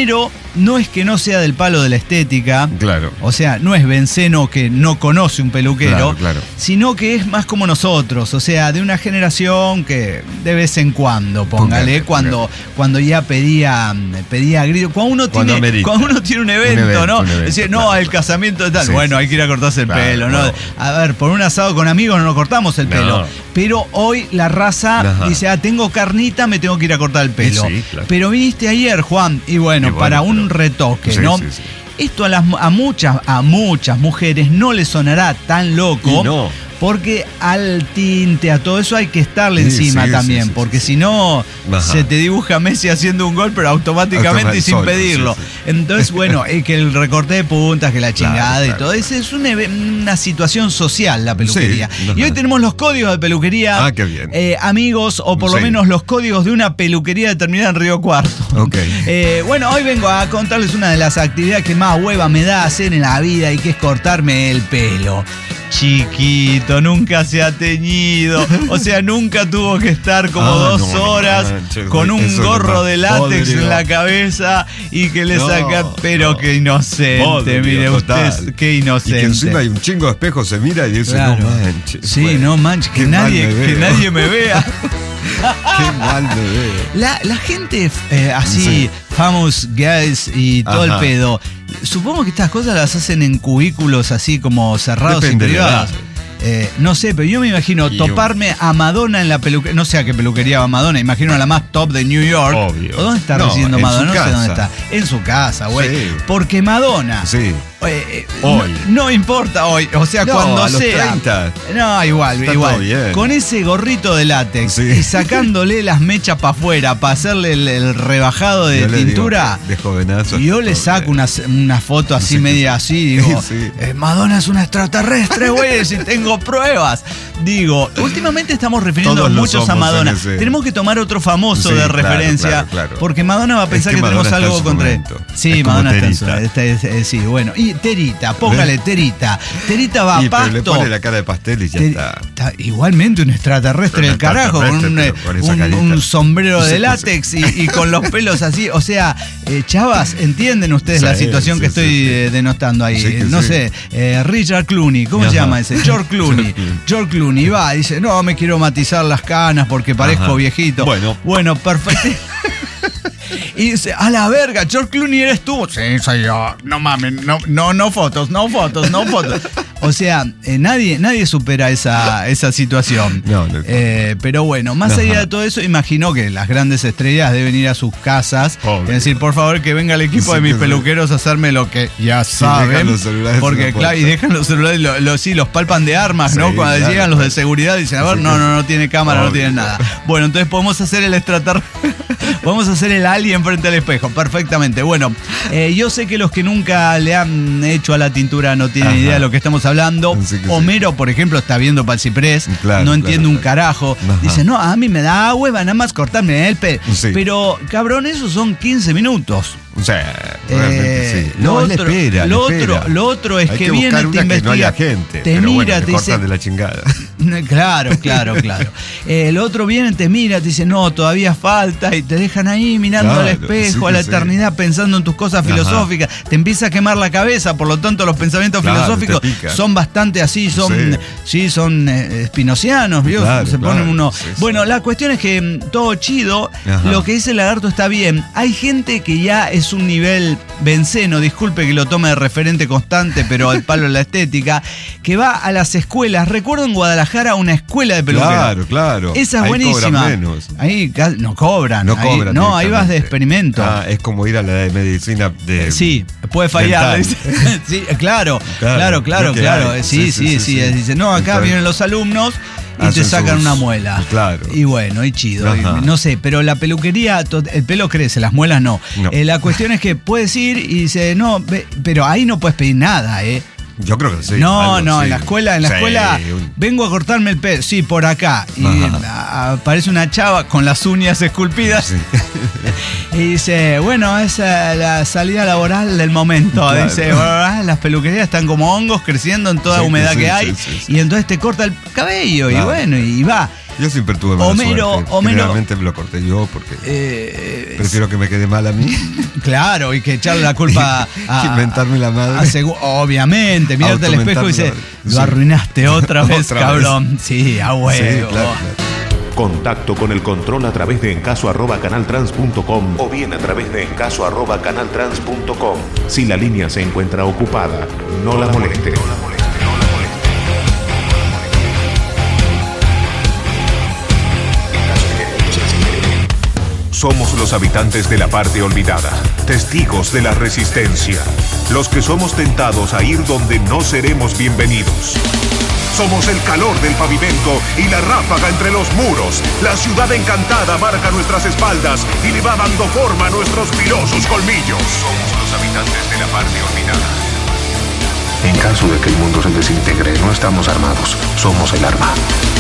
no es que no sea del palo de la estética. Claro. O sea, no es Benceno que no conoce un peluquero, claro, claro. sino que es más como nosotros, o sea, de una generación que de vez en cuando, póngale, póngale cuando, póngale. cuando ya pedía, pedía grito, cuando uno cuando tiene, amerita. cuando uno tiene un evento, un evento ¿no? Evento, Decía, no, claro, el claro. casamiento de tal, sí, bueno, sí, hay que ir a cortarse el claro, pelo, ¿no? no? A ver, por un asado con amigos no nos cortamos el pelo, no. pero hoy la raza Ajá. dice, ah, tengo carnita, me tengo que ir a cortar el pelo. Sí, claro. Pero viniste ayer, Juan, y bueno, y bueno para pero... un retoque, sí, ¿no? Sí, sí. Esto a, las, a, muchas, a muchas mujeres no les sonará tan loco. No. Porque al tinte, a todo eso hay que estarle sí, encima sí, también, sí, sí, porque sí, si no se te dibuja Messi haciendo un gol, pero automáticamente Automat- y sin solo, pedirlo. Sí, sí. Entonces, bueno, es que el recorte de puntas, que la chingada claro, y claro, todo eso claro. es una, una situación social la peluquería. Sí, y hoy tenemos los códigos de peluquería, ah, qué bien. Eh, amigos, o por sí. lo menos los códigos de una peluquería determinada en Río Cuarto. Okay. Eh, bueno, hoy vengo a contarles una de las actividades que más hueva me da hacer en la vida y que es cortarme el pelo. Chiquito, nunca se ha teñido, o sea, nunca tuvo que estar como ah, dos no, horas no, no, con un gorro de látex podrido. en la cabeza y que le no, saca, pero no. qué inocente, podrido, mire total. usted, qué inocente. Y que encima hay un chingo de espejos, se mira y dice, claro. no manches. Sí, bueno, no manches, que nadie, me que nadie me vea. Qué mal me veo. La, la gente eh, así, sí. famous guys y todo Ajá. el pedo, supongo que estas cosas las hacen en cubículos así como cerrados Depende y privados. Eh, no sé, pero yo me imagino toparme a Madonna en la peluquería. No sé a qué peluquería va Madonna, imagino a la más top de New York. Obvio. ¿O dónde está no, residiendo Madonna? No casa. sé dónde está. En su casa, güey. Sí. Porque Madonna. Sí. Eh, hoy. No, no importa hoy, o sea, no, cuando a los sea. treinta. No, igual, Está igual. Con ese gorrito de látex sí. y sacándole las mechas para afuera para hacerle el, el rebajado de yo tintura. Digo, de jovenazo. Y yo le saco una, una foto así sí, media así, digo, sí. eh, Madonna es una extraterrestre, güey, si tengo pruebas. Digo, últimamente estamos refiriendo muchos a Madonna. Tenemos que tomar otro famoso sí, de referencia, claro, claro, claro. porque Madonna va a pensar es que, que tenemos algo contra él. Sí, Madonna está en su está, está, está, Sí, bueno. Y Terita, póngale ¿Ves? Terita. Terita va y, a pasto. Le pone la cara de pastel y ya Ter, está. está. Igualmente un extraterrestre del carajo, con un, con un, un sombrero de látex y, y con los pelos así. O sea, eh, chavas, entienden ustedes sí, la situación sí, que estoy sí, sí. denotando ahí. Sí, no sí. sé, eh, Richard Clooney, ¿cómo Ajá. se llama ese? George Clooney. George Clooney va y dice, no, me quiero matizar las canas porque parezco Ajá. viejito. Bueno. Bueno, perfecto. Y dice, a la verga, George Clooney eres tú. Sí, soy yo. No mames, no, no, no fotos, no fotos, no fotos. O sea, eh, nadie, nadie supera esa, esa situación. No, no, eh, pero bueno, más Ajá. allá de todo eso, imagino que las grandes estrellas deben ir a sus casas y decir, por favor, que venga el equipo sí, de mis peluqueros a hacerme lo que ya sí, saben. Los porque, claro, y dejan los celulares, lo, lo, sí, los palpan de armas, sí, ¿no? Cuando claro, llegan los de seguridad dicen, a ver, sí, no, no, no tiene cámara, obvio. no tiene nada. Bueno, entonces podemos hacer el extraterrestre. Podemos hacer el alien frente al espejo, perfectamente. Bueno, eh, yo sé que los que nunca le han hecho a la tintura no tienen Ajá. idea de lo que estamos hablando. Sí Homero, sí. por ejemplo, está viendo para el ciprés, claro, no entiende claro, un carajo. Ajá. Dice, no, a mí me da hueva nada más cortarme el pelo. Sí. Pero, cabrón, esos son quince minutos. O sea, realmente eh, sí. No, lo, le otro, espera, lo, le espera. Otro, lo otro es Hay que, que viene, te investiga, que no haya gente, te mira, bueno, te dice... de la chingada. Claro, claro, claro. Eh, el otro viene, te mira, te dice, no, todavía falta, y te dejan ahí mirando claro, al espejo, sí a la eternidad, sí. pensando en tus cosas Ajá. filosóficas. Te empieza a quemar la cabeza, por lo tanto, los pensamientos claro, filosóficos son bastante así, son, sí. sí, son eh, espinocianos, ¿vio? Claro, se ponen claro, uno. Sí, bueno, sí. la cuestión es que todo chido, Ajá. lo que dice el lagarto está bien. Hay gente que ya es un nivel Benceno, disculpe que lo tome de referente constante, pero al palo de la estética, que va a las escuelas. Recuerdo en Guadalajara una escuela de peluquería. Claro, claro. Esa es ahí buenísima. Cobran menos. Ahí no cobran. No ahí, cobran. No, ahí vas de experimento. Ah, es como ir a la de medicina de. Sí, puede fallar. Sí, claro, claro, claro, claro. Sí, sí, sí. Dice, no, acá Entonces, vienen los alumnos. Y te sacan sus, una muela. Claro. Y bueno, y chido. Y, no sé, pero la peluquería, el pelo crece, las muelas no. no. Eh, la cuestión es que puedes ir y dice, no, pero ahí no puedes pedir nada, ¿eh? Yo creo que sí. No, algo, no, sí. en la escuela, en la sí. escuela vengo a cortarme el pelo, sí, por acá. Y a, aparece una chava con las uñas esculpidas. Sí. Y dice, bueno, esa es la salida laboral del momento. Claro. Dice, bueno, las peluquerías están como hongos creciendo en toda sí, humedad sí, que hay. Sí, sí, sí. Y entonces te corta el cabello claro. y bueno, y va. Yo siempre tuve mala Homero, suerte. Homero, Generalmente me lo corté yo porque eh, prefiero que me quede mal a mí. Claro, y que echarle la culpa a... inventarme la madre. A segu- obviamente, mirarte al espejo y dice, sí. lo arruinaste otra vez, Otra cabrón. Vez. Sí, a huevo. Sí, claro, claro. Contacto con el control a través de encaso arroba canaltrans punto com o bien a través de encaso arroba canaltrans punto com. Si la línea se encuentra ocupada, no la moleste. Somos los habitantes de la parte olvidada, testigos de la resistencia, los que somos tentados a ir donde no seremos bienvenidos. Somos el calor del pavimento y la ráfaga entre los muros. La ciudad encantada marca nuestras espaldas y le va dando forma a nuestros filosos colmillos. Somos los habitantes de la parte olvidada. En caso de que el mundo se desintegre, no estamos armados, somos el arma.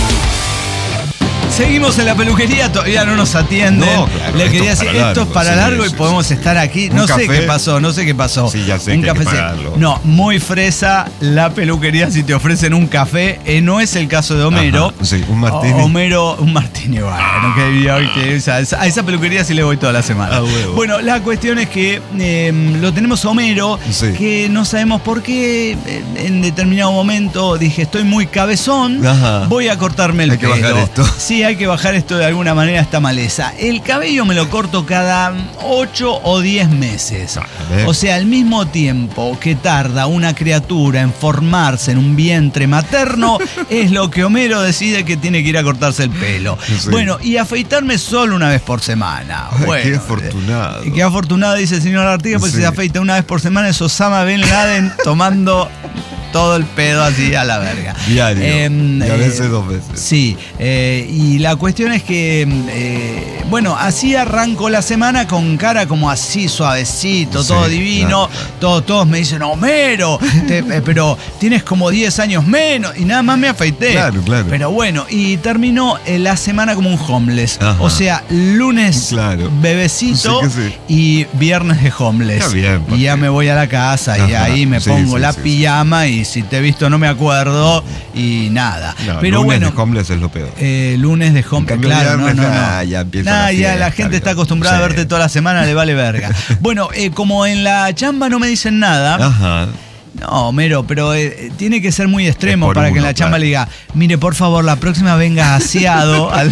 Seguimos en la peluquería, todavía no nos atienden. No, claro, Le esto quería es decir, para esto es largo, para sí, largo sí, y podemos sí. estar aquí. Un No sé café. qué pasó, no sé qué pasó. Sí, ya sé un que hay que café. pagarlo. No, muy fresa la peluquería si te ofrecen un café. Eh, no es el caso de Homero. Ajá, sí, un martini. O- Homero, un martini, bueno, que viva, ¿viste? Esa- esa- a esa peluquería sí le voy toda la semana. Ah, huevo. Bueno, la cuestión es que eh, lo tenemos a Homero, Sí. que no sabemos por qué eh, en determinado momento dije, estoy muy cabezón, Ajá. voy a cortarme el Hay que pelo. bajar esto. Sí, hay que bajar esto de alguna manera, esta maleza. El cabello me lo corto cada ocho o diez meses. A ver. O sea, al mismo tiempo que tarda una criatura en formarse en un vientre materno, es lo que Homero decide que tiene que ir a cortarse el pelo. Sí. Bueno, y afeitarme solo una vez por semana. Ay, Bueno, qué afortunado. eh, Qué afortunado, dice el señor Artigas, pues Sí. si se afeita una vez por semana es Osama Bin Laden tomando todo el pedo así a la verga. Diario. Em, y a eh, veces dos veces. Sí, eh, y la cuestión es que, eh, bueno, así arranco la semana con cara como así suavecito, Sí, todo divino. claro, claro. Todo- todos me dicen, Homero, te- eh, pero tienes como diez años menos. Y nada más me afeité. Claro, claro. Pero bueno, y terminó eh, la semana como un homeless. Ajá. O sea, lunes Claro. bebecito Sí que sí. y viernes de homeless. Está bien, y porque- ya me voy a la casa y Ajá, ahí me sí, pongo sí, la sí, pijama y si te he visto no me acuerdo y nada. No, pero lunes bueno, de homeless es lo peor. eh, lunes de home, En cambio, claro, no, viernes, no, no. ah, ya empieza Nah, la ya fiesta, la gente está claro. acostumbrada Sí. a verte toda la semana, le vale verga. Bueno, eh, como en la chamba no me dicen nada. Ajá. No, Homero, pero eh, tiene que ser muy extremo Es por para que en uno, la chamba claro. le diga, mire, por favor, la próxima venga aseado al...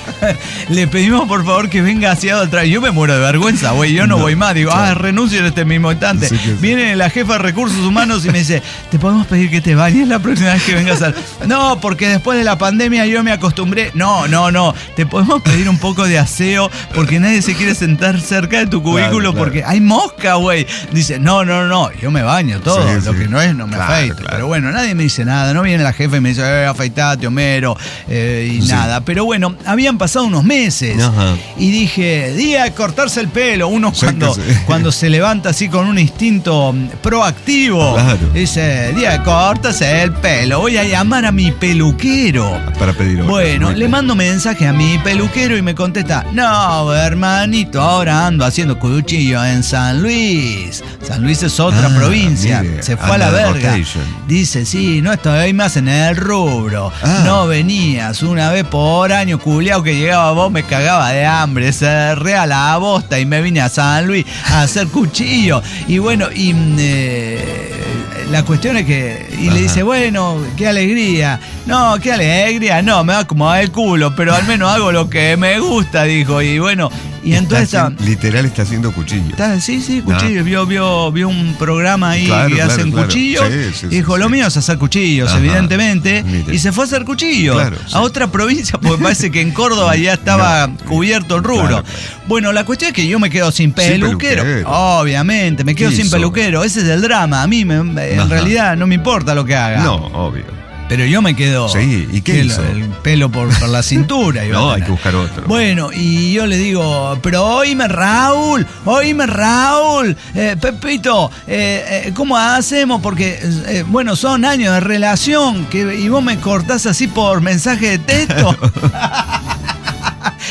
Le pedimos por favor que venga aseado al trabajo. Yo me muero de vergüenza, güey. Yo no, No, voy más. Digo, claro. ah, renuncio en este mismo instante. Sí que sí. Viene la jefa de recursos humanos y me dice, ¿te podemos pedir que te bañes la próxima vez que vengas al... No, porque después de la pandemia yo me acostumbré. No, no, no. Te podemos pedir un poco de aseo porque nadie se quiere sentar cerca de tu cubículo claro. porque hay mosca, güey. Dice, no, no, no. Yo me baño todo. Sí, Lo sí. que no es, no me Claro, afeito. claro. Pero bueno, nadie me dice nada. No viene la jefa y me dice, eh, afeitate, Homero. eh, y Sí. nada. Pero bueno, habían pasado unos meses. Ajá. Y dije, día de cortarse el pelo. Uno Sí, cuando, que sí. cuando se levanta así con un instinto mm, proactivo. Claro. Dice, día de cortarse el pelo. Voy a llamar a mi peluquero. Para pedir hora. Bueno, Muy le bien. mando mensaje a mi peluquero y me contesta, no, hermanito, ahora ando haciendo cuchillo en San Luis. San Luis es otra Ah, provincia. mire, Se fue a la anda de verga. vacation. Dice, sí, no estoy más en el rubro. Ah. No venías una vez por año, culiao, que llegaba vos, me cagaba de hambre. Cerré a la bosta y me vine a San Luis a hacer cuchillo. Y bueno, y... mm, eh, la cuestión es que... Y Ajá. le dice, bueno, qué alegría. No, qué alegría. No, me va como el culo, pero al menos hago lo que me gusta, dijo. Y bueno, y entonces... Está está- haci- literal está haciendo cuchillo. está- sí, sí, cuchillo. Vio, vio, vio un programa ahí Claro, que claro, hacen claro. cuchillos. Sí, sí, y sí, dijo, sí. lo mío es hacer cuchillos, Ajá. evidentemente. Mire. Y se fue a hacer cuchillos. Claro, sí. A otra provincia, porque parece que en Córdoba ya estaba No. cubierto el rubro. Claro, claro. Bueno, la cuestión es que yo me quedo sin peluquero. peluquero. Obviamente, me quedo ¿Qué sin hizo? peluquero. Ese es el drama. A mí, me- en Ajá. realidad, no me importa lo que haga. No, obvio. Pero yo me quedo. Sí, ¿y qué el, hizo? el pelo por, por la cintura. iba a No, hay tener. que buscar otro. Bueno, y yo le digo, pero oíme Raúl, oíme Raúl, eh, Pepito, eh, eh, ¿cómo hacemos? Porque, eh, bueno, son años de relación que, y vos me cortás así por mensaje de texto.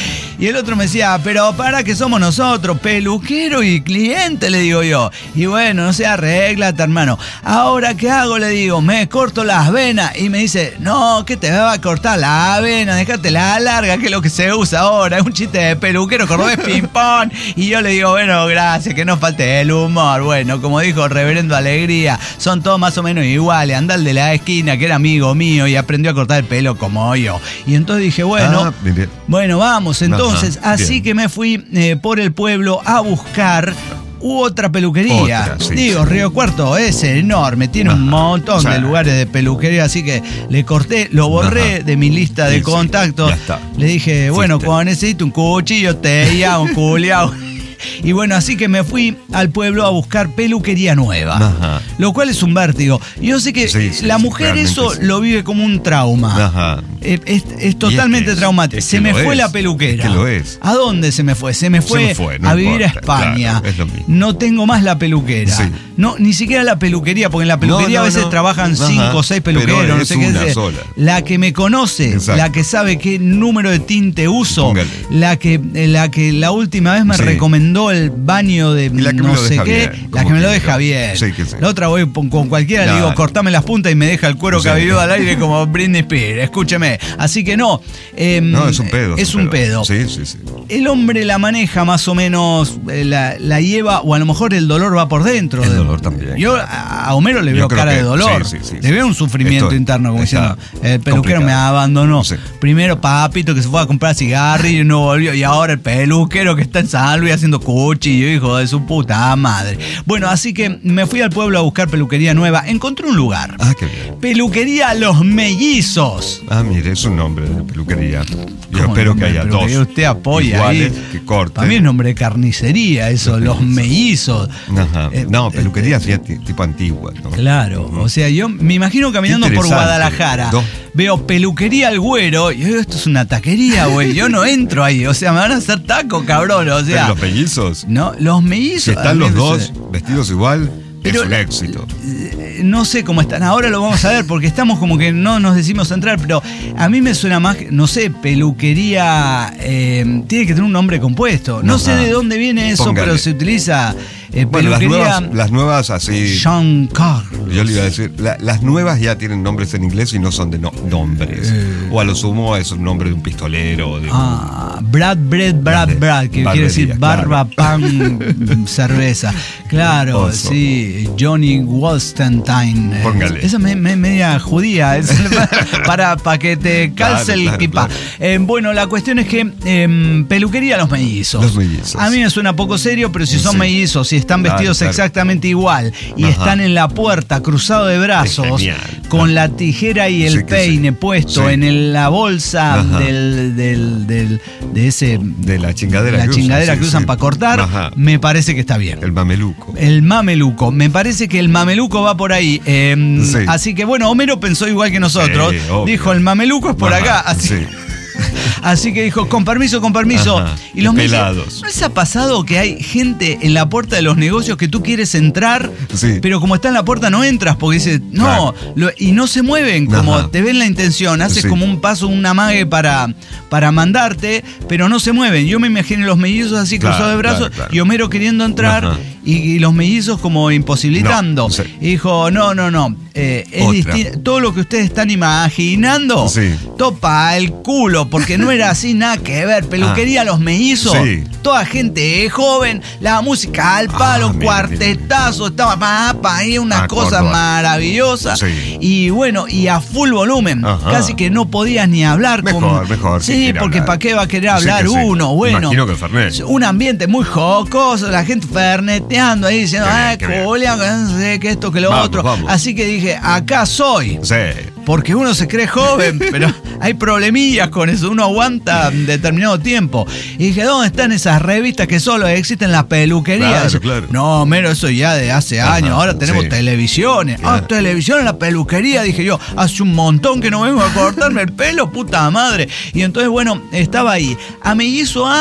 Y el otro me decía, pero para que somos nosotros, peluquero y cliente, le digo yo. Y bueno, no se arréglate, hermano. Ahora, ¿qué hago? Le digo, me corto las venas. Y me dice, no, que te va a cortar la vena, déjate la larga, que es lo que se usa ahora. Es un chiste de peluquero, cordobés ping-pong. Y yo le digo, bueno, gracias, que no falte el humor. Bueno, como dijo el reverendo Alegría, son todos más o menos iguales. Anda el de la esquina, que era amigo mío y aprendió a cortar el pelo como yo. Y entonces dije, bueno, ah, bueno, vamos. Entonces, ajá, así bien. Que me fui eh, por el pueblo a buscar otra peluquería. Otra, sí, Digo, sí. Río Cuarto es enorme, tiene ajá, un montón o sea, de lugares de peluquería, así que le corté, lo borré ajá, de mi lista de sí, contactos. Sí, ya está. Le dije, bueno, Fuiste. Cuando necesito un cuchillo, te llamo, un culiao. Y bueno, así que me fui al pueblo a buscar peluquería nueva. Ajá. Lo cual es un vértigo. Yo sé que sí, sí, la mujer eso sí. Lo vive como un trauma. Ajá. Es, es, es totalmente es que traumático. Es que se me fue es. La peluquera. Es que lo es. ¿A dónde se me fue? Se me fue, se me fue no a vivir importa. A España. Claro, es lo mismo. No tengo más la peluquera. Sí. No, ni siquiera la peluquería, porque en la peluquería no, no, a veces no. trabajan ajá, cinco o seis peluqueros, no sé qué es. Sola. La que me conoce, exacto, la que sabe qué número de tinte uso, póngale. La que la que la última vez me sí. recomendó el baño de no sé qué, bien, la que me lo deja bien. Sí, sí. La otra voy con cualquiera, nah, le digo, cortame las puntas y me deja el cuero sí, cabelludo al aire como Britney Spears. Escúcheme. Así que no. Eh, no, es un pedo. Es un pedo. pedo. Sí, sí, sí. El hombre la maneja más o menos, eh, la, la lleva, o a lo mejor el dolor va por dentro. El de, dolor también. Yo a Homero le veo cara que, de dolor. Sí, sí, sí, le veo un sufrimiento esto, interno, como diciendo, el peluquero complicado. Me abandonó. Sí. Primero papito que se fue a comprar cigarrillos y no volvió. Y ahora el peluquero que está en San Luis haciendo cuchillo, hijo de su puta madre. Bueno, así que me fui al pueblo a buscar peluquería nueva. Encontré un lugar. Ah, qué bien. Peluquería Los Mellizos. Ah, mire, es un nombre de peluquería. Yo espero que haya dos. Usted apoya iguales, ahí. Que corten. Para mí es nombre de carnicería eso, Los Mellizos. Ajá. Eh, no, peluquería eh, eh, tipo antigua, ¿no? Claro, o sea, yo me imagino caminando por Guadalajara, dos. Veo peluquería al Güero, y yo digo, esto es una taquería, güey, yo no entro ahí, o sea, me van a hacer taco, cabrón, o sea. ¿Pero los mellizos? No, los mellizos. Si están los dos vestidos igual, pero es un éxito. No sé cómo están, ahora lo vamos a ver, porque estamos como que no nos decimos entrar, pero a mí me suena más, no sé, peluquería, eh, tiene que tener un nombre compuesto. No, no sé de dónde viene eso, póngale. Pero se utiliza eh, bueno, peluquería. Las nuevas, las nuevas así. Sean Carr. Yo le iba a decir, la, las nuevas ya tienen nombres en inglés y no son de no, nombres. Eh. O a lo sumo es un nombre de un pistolero. De ah, un, Brad, Bread, Brad, Brad, Brad, que quiere decir barba, claro. Pan, cerveza. Claro, Oso. Sí, Johnny Walstenstein. Póngale. Esa es me, media judía, es para, para que te calce claro, el claro, kipá. Claro. Eh, bueno, la cuestión es que eh, peluquería Los Mellizos. Los Mellizos. A mí me suena poco serio, pero si son sí. mellizos, si están vestidos claro, claro. exactamente igual y ajá. están en la puerta cruzado de brazos, con ah. la tijera y el sí peine sí. puesto sí. en el, la bolsa del, del, del, de ese de la chingadera, la que, chingadera usan, que sí, usan sí. para cortar, ajá. me parece que está bien. El mameluco. El mameluco. Me parece que el mameluco va por ahí. Eh, sí. Así que bueno, Homero pensó igual que nosotros. Sí, dijo, el mameluco es por ajá, acá. Así sí. Así que dijo, con permiso, con permiso. Ajá, y los pelados. ¿No les ha pasado que hay gente en la puerta de los negocios que tú quieres entrar, sí. pero como está en la puerta no entras? Porque dice, no, claro. lo, y no se mueven, como ajá. te ven la intención, haces sí. como un paso, un amague para, para mandarte, pero no se mueven. Yo me imaginé los mellizos así claro, cruzados de brazos claro, claro. y Homero queriendo entrar y, y los mellizos como imposibilitando. No, sí. Y dijo, no, no, no. Eh, es distinto. Todo lo que ustedes están imaginando, sí. topa el culo, porque no era así, nada que ver. Peluquería ah. Los Mellizos, sí. toda gente joven, la música al palo, ah, cuartetazo, estaba pa, pa, ahí una ah, cosa Córdoba. Maravillosa. Sí. Y bueno, y a full volumen, ajá. casi que no podías ni hablar. Mejor, con... mejor. Sí, si porque ¿para qué va a querer hablar sí uno? Sí. Bueno, imagino que Fernet. Un ambiente muy jocoso, la gente ferneteando ahí diciendo, ay, Julián, no sé qué esto, que lo vamos, otro. Vamos. Así que dije, acá soy. Sí. Porque uno se cree joven, pero hay problemillas con eso, uno aguanta determinado tiempo. Y dije, ¿dónde están esas revistas que solo existen en las peluquerías? Claro, claro. No, mero, eso ya de hace ajá, años, ahora tenemos sí. televisiones. Ah, yeah. televisión en la peluquería, dije yo, hace un montón que no vengo a cortarme el pelo, puta madre. Y entonces, bueno, estaba ahí. A Mellizo A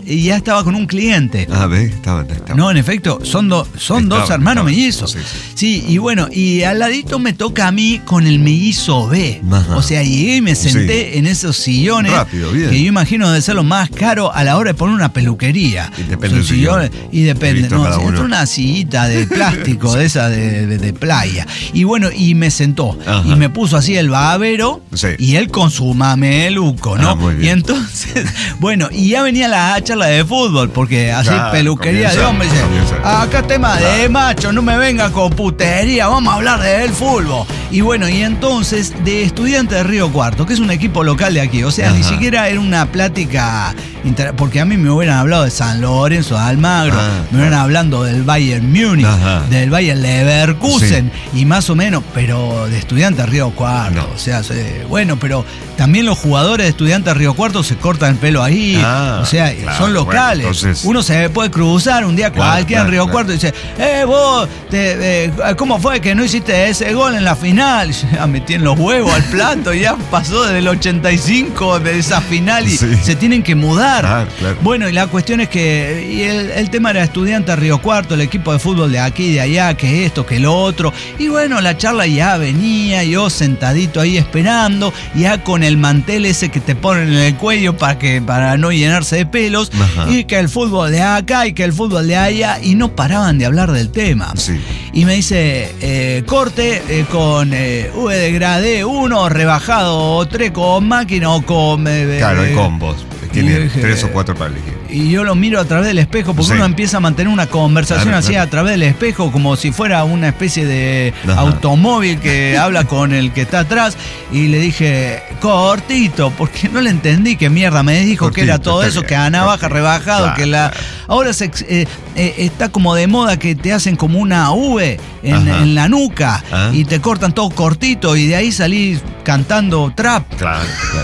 y ya estaba con un cliente. Ah, ve, estaba, estaba. No, en efecto, son, do, son estaba, dos hermanos estaba. mellizos. Sí, sí. sí, y bueno, y al ladito me toca a mí con el mellizo B. Ajá. O sea, llegué y me senté sí. en esos sillones. Rápido, bien. Que yo imagino debe ser lo más caro a la hora de poner una peluquería. Y depende del sillón. Y depende, no, si es una sillita de plástico, de esa de, de, de playa. Y bueno, y me sentó. Ajá. Y me puso así el babero. Sí. Y él con su mameluco, ¿no? Ah, muy bien. Y entonces, bueno, y ya venía la charla de fútbol, porque así claro, peluquería comienza, de hombre, dice, comienza. acá tema claro. de macho, no me venga con putería, vamos a hablar del fútbol. Y bueno, y entonces de Estudiantes de Río Cuarto, que es un equipo local de aquí, o sea, Ajá. ni siquiera era una plática, inter... porque a mí me hubieran hablado de San Lorenzo, de Almagro, ah, me hubieran claro. hablando del Bayern Múnich, Ajá. del Bayern Leverkusen, sí. y más o menos, pero de Estudiantes de Río Cuarto, no. o sea, bueno, pero también los jugadores de Estudiantes de Río Cuarto se cortan el pelo ahí, ah, o sea, claro, son locales. Bueno, entonces... Uno se puede cruzar un día claro, cualquiera claro, en Río claro. Cuarto y dice, eh, vos, te, eh, ¿cómo fue que no hiciste ese gol en la final? Ya metí en los huevos al plato, ya pasó desde el ochenta y cinco de esa final y sí. se tienen que mudar. Claro, claro. Bueno, y la cuestión es que y el, el tema era Estudiantes de Río Cuarto, el equipo de fútbol de aquí y de allá, que esto, que lo otro. Y bueno, la charla ya venía, yo sentadito ahí esperando, ya con el mantel ese que te ponen en el cuello para que para no llenarse de pelos, Ajá. y que el fútbol de acá y que el fútbol de allá, y no paraban de hablar del tema. Sí. Y me dice, eh, corte eh, con eh, V de grade uno, rebajado tres con máquina o con... Eh, claro, hay eh, combos. Tiene dije, tres o cuatro para elegir. Y yo lo miro a través del espejo, porque sí. uno empieza a mantener una conversación claro, así claro. a través del espejo, como si fuera una especie de Ajá. automóvil que habla con el que está atrás. Y le dije, cortito, porque no le entendí qué mierda me dijo cortito, que era todo eso, bien, que a navaja cortito. rebajado, claro, que la... Claro. Ahora se, eh, eh, está como de moda que te hacen como una V en, en la nuca ¿Ah? y te cortan todo cortito y de ahí salís cantando trap. Claro, claro.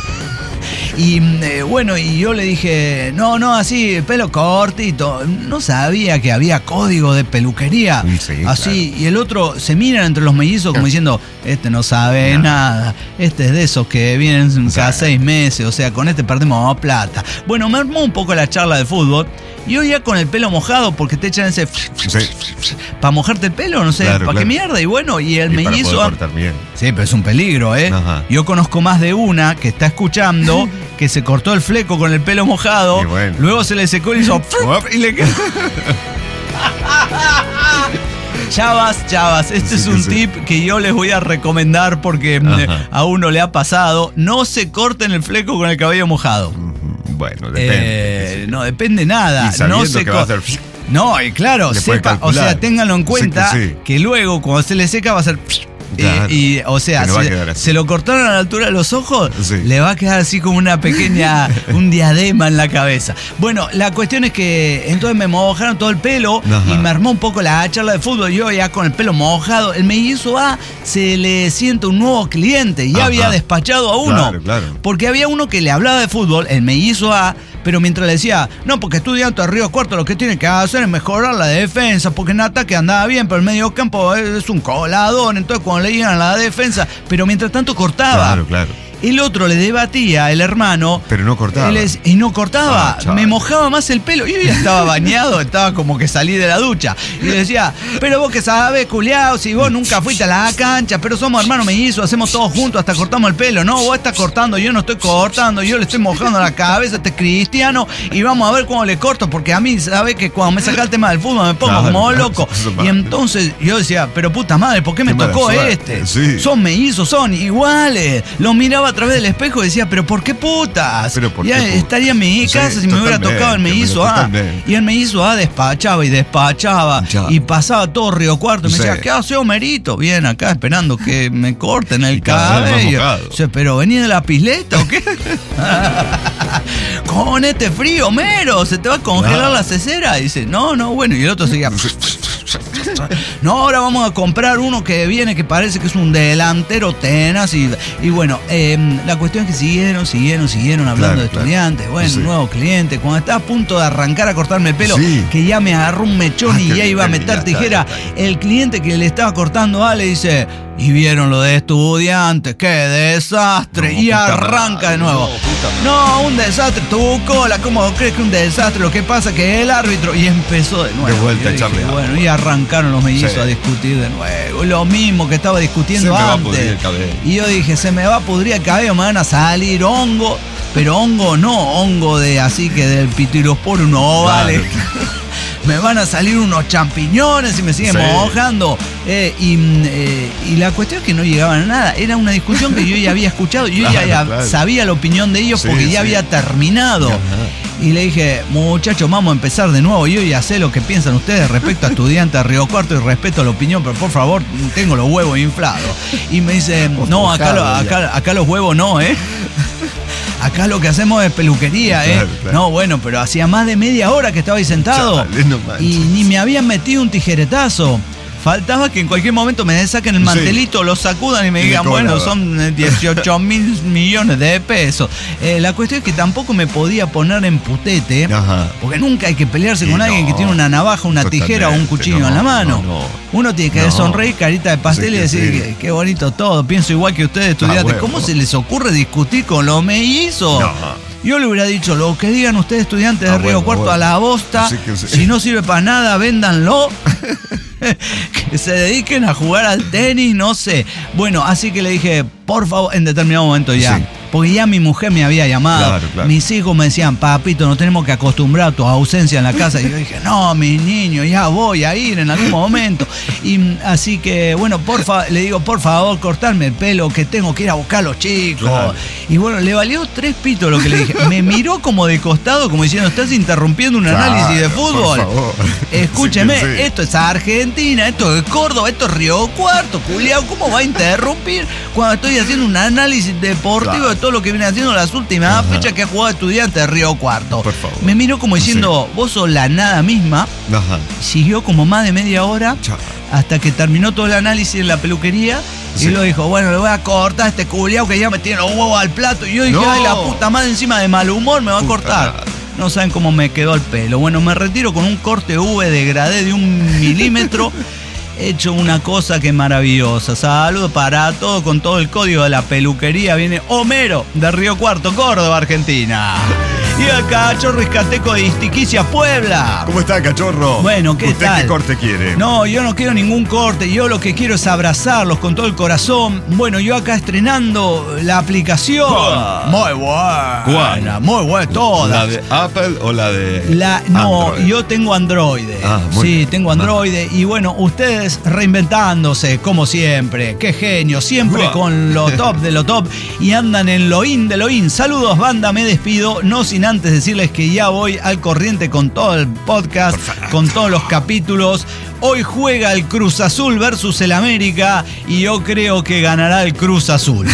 Y eh, bueno, y yo le dije, no, no, así, pelo cortito. No sabía que había código de peluquería. Sí, sí, así, claro. Y el otro se miran entre los mellizos como diciendo, este no sabe no. nada, este es de esos que vienen o sea, cada seis meses, o sea, con este perdemos plata. Bueno, me armó un poco la charla de fútbol. Y yo ya con el pelo mojado, porque te echan ese... Sí. Para mojarte el pelo, no sé, claro, ¿para claro. qué mierda? Y bueno, y el y mellizo... Para poder cortar bien. Sí, pero es un peligro, ¿eh? Ajá. Yo conozco más de una que está escuchando, que se cortó el fleco con el pelo mojado, bueno. luego se le secó y hizo... y le quedó... Chavas, chavas, este sí, es un sí. tip que yo les voy a recomendar porque Ajá. a uno le ha pasado. No se corten el fleco con el cabello mojado. Bueno, depende. Eh, no depende nada. Y no se que va a hacer... No, y claro, sepa, o sea, ténganlo en cuenta sí que, sí. que luego cuando se le seca va a ser... Claro, y, y, o sea, no se, se lo cortaron a la altura de los ojos, sí. le va a quedar así como una pequeña, un diadema en la cabeza. Bueno, la cuestión es que entonces me mojaron todo el pelo Ajá. y me armó un poco la charla de fútbol. Yo ya con el pelo mojado, el mellizo A se le siente un nuevo cliente. Ya Ajá. había despachado a uno. Claro, claro. Porque había uno que le hablaba de fútbol, el mellizo A, pero mientras le decía, no, porque Estudiantes de Río Cuarto lo que tiene que hacer es mejorar la defensa, porque en ataque andaba bien, pero el medio campo es un coladón, entonces cuando le llegan a la defensa, pero mientras tanto cortaba. Claro, claro. El otro le debatía, el hermano. Pero no cortaba. Es, y no cortaba. Ah, me mojaba más el pelo. Yo ya estaba bañado, estaba como que salí de la ducha. Y le decía, pero vos que sabés, culiao, si vos nunca fuiste a la cancha, pero somos hermanos mellizos, hacemos todos juntos, hasta cortamos el pelo. No, vos estás cortando, yo no estoy cortando, yo le estoy mojando la cabeza a este cristiano y vamos a ver cómo le corto, porque a mí, sabés que cuando me saca el tema del fútbol me pongo claro, como loco. Y entonces yo decía, pero puta madre, ¿por qué me qué tocó este? Sí. Son mellizos, son iguales. Los miraba a través del espejo y decía, pero ¿por qué putas? ¿Pero por ya qué estaría en mi casa sí, si me hubiera tocado el mellizo A. Y el mellizo A despachaba y despachaba ya. y pasaba todo Río Cuarto y me sí. decía, ¿qué hace Homerito? Bien, acá esperando que me corten el cabello. O sea, pero ¿venís de la pisleta o qué? Con este frío, Homero, se te va a congelar no. la cesera. Y dice, no, no, bueno, y el otro seguía... No, ahora vamos a comprar uno que viene que parece que es un delantero tenaz y, y bueno, eh, la cuestión es que siguieron, siguieron, siguieron hablando claro, de estudiantes, claro. bueno, sí. nuevo cliente, cuando estaba a punto de arrancar a cortarme el pelo, sí. que ya me agarró un mechón ah, y ya iba a meter tijera, el cliente que le estaba cortando a le dice, Y vieron lo de estudiantes, qué desastre. No, y arranca de nuevo. No, no, un desastre. Tu cola, ¿cómo crees que un desastre? Lo que pasa que el árbitro. Y empezó de nuevo. De vuelta, y, dije, bueno, y arrancaron los mellizos sí. a discutir de nuevo. Lo mismo que estaba discutiendo se antes. Me va a pudrir el cabello. Y yo dije, se me va a pudrir el cabello, me van a salir hongo. Pero hongo no, hongo de así que del pitirosporo no vale. Claro. Me van a salir unos champiñones y me siguen sí. mojando. Eh, y, eh, y la cuestión es que no llegaban a nada. Era una discusión que yo ya había escuchado. Yo claro, ya claro. sabía la opinión de ellos sí, porque ya sí. había terminado. Ajá. Y le dije, muchachos, vamos a empezar de nuevo. Yo ya sé lo que piensan ustedes respecto a Estudiantes de Río Cuarto y respeto la opinión, pero por favor, tengo los huevos inflados. Y me dice, no, acá, lo, acá, acá los huevos no, ¿eh? Acá lo que hacemos es peluquería, ¿eh? Claro, claro. No, bueno, pero hacía más de media hora que estaba ahí sentado. Chale, no y ni me habían metido un tijeretazo. Faltaba que en cualquier momento me saquen el mantelito, sí. lo sacudan y me digan, bueno, son dieciocho mil millones de pesos. Eh, la cuestión es que tampoco me podía poner en putete, Ajá. porque nunca hay que pelearse y con no, alguien que tiene una navaja, una tijera o un cuchillo no, en la mano. No, no. Uno tiene que no. sonreír, carita de pastel sí, y decir, sí. qué, qué bonito todo, pienso igual que ustedes, estudiantes. Ah, ¿Cómo se les ocurre discutir con los mellizos? No. Yo le hubiera dicho, lo que digan ustedes, estudiantes ah, de Río bueno, Cuarto, bueno. a la bosta, sí. si no sirve para nada, véndanlo. Que se dediquen a jugar al tenis, no sé. Bueno, así que le dije, por favor, en determinado momento ya. Sí. Porque ya mi mujer me había llamado. Claro, claro. Mis hijos me decían, papito, nos tenemos que acostumbrar a tu ausencia en la casa. Y yo dije, no, mis niños, ya voy a ir en algún momento. Y así que, bueno, por favor, le digo, por favor, cortarme el pelo, que tengo que ir a buscar a los chicos. Claro. Y bueno, le valió tres pitos lo que le dije. Me miró como de costado, como diciendo, estás interrumpiendo un claro, análisis de fútbol. Por favor. Escúcheme, sí, sí. esto es Argentina, esto es Córdoba, esto es Río Cuarto, culiao, ¿cómo va a interrumpir cuando estoy haciendo un análisis deportivo claro. de todo lo que viene haciendo las últimas Ajá. fechas que ha jugado Estudiantes de Río Cuarto? Por favor. Me miró como diciendo, sí. vos sos la nada misma. Ajá. Siguió como más de media hora Chau. hasta que terminó todo el análisis en la peluquería. Sí. Y luego dijo, bueno, le voy a cortar a este culiao que ya me tiene los huevos al plato. Y yo dije, no. ay, la puta madre, encima de mal humor me va a cortar. Puta. No saben cómo me quedó el pelo. Bueno, me retiro con un corte V degradé de un milímetro. He hecho una cosa que es maravillosa. Saludos para todo, con todo el código de la peluquería. Viene Homero de Río Cuarto, Córdoba, Argentina. Y el Cachorro Iscateco de Istiquicia, Puebla. ¿Cómo está, Cachorro? Bueno, ¿qué ¿Usted tal? ¿Qué corte quiere? No, yo no quiero ningún corte. Yo lo que quiero es abrazarlos con todo el corazón. Bueno, yo acá estrenando la aplicación. ¿Cuál? Muy buena. ¿Cuál? Muy buena, todas. ¿La de Apple o la de la, No, Android? Yo tengo Android. Ah, muy sí, bien. tengo Android. Ah. Y bueno, ustedes reinventándose, como siempre. Qué genio. Siempre wow. con lo top de lo top. Y andan en lo in de lo in. Saludos, banda. Me despido. No sin antes decirles que ya voy al corriente con todo el podcast, con todos los capítulos. Hoy juega el Cruz Azul versus el América y yo creo que ganará el Cruz Azul.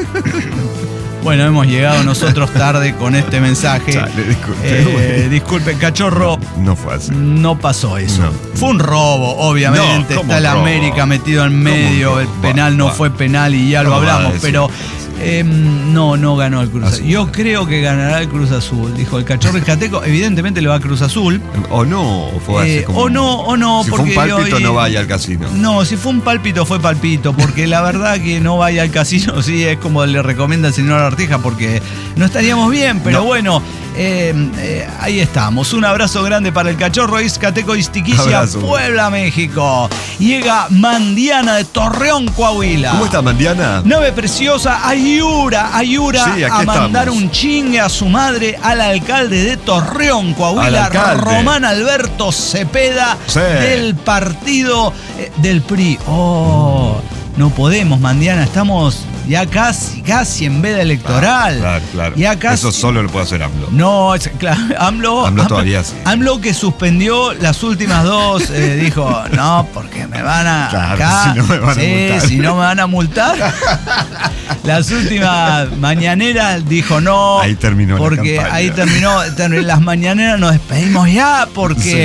Bueno, hemos llegado nosotros tarde con este mensaje. Chale, disculpe, eh, disculpe, Cachorro. No, no fue así. No pasó eso. No. Fue un robo, obviamente. No, está el robo? América metido en medio. El penal va, no va. fue penal y ya lo hablamos, pero... Eh, no, no ganó el Cruz Azul. Yo creo que ganará el Cruz Azul, dijo el Cachorro Iscateco. Evidentemente le va a Cruz Azul. O no, fue así eh, como... O no, o no. Si porque fue un pálpito, hoy... no vaya al casino. No, si fue un pálpito, fue palpito. Porque la verdad que no vaya al casino, sí, es como le recomienda el señor Artija, porque no estaríamos bien. Pero no. bueno, eh, eh, ahí estamos. Un abrazo grande para el Cachorro Iscateco Istiquicia, Puebla, México. Llega Mandiana de Torreón, Coahuila. ¿Cómo está Mandiana? Nave preciosa, Ayura, Ayura sí, a mandar estamos. un chingue a su madre al alcalde de Torreón, Coahuila, Román Alberto Cepeda, sí. del partido eh, del P R I. Oh, no podemos, Mandiana, estamos ya casi, casi en veda electoral. Claro, claro. Ya casi... Eso solo lo puede hacer AMLO. No, es, claro, AMLO, AMLO todavía sí. AMLO que suspendió las últimas dos, eh, dijo, no, porque me van a... Claro, acá, si no me van sí, a multar. si no me van a multar. Las últimas mañaneras dijo no. Ahí terminó porque la campaña. Ahí terminó, terminó. Las mañaneras nos despedimos ya porque... Sí.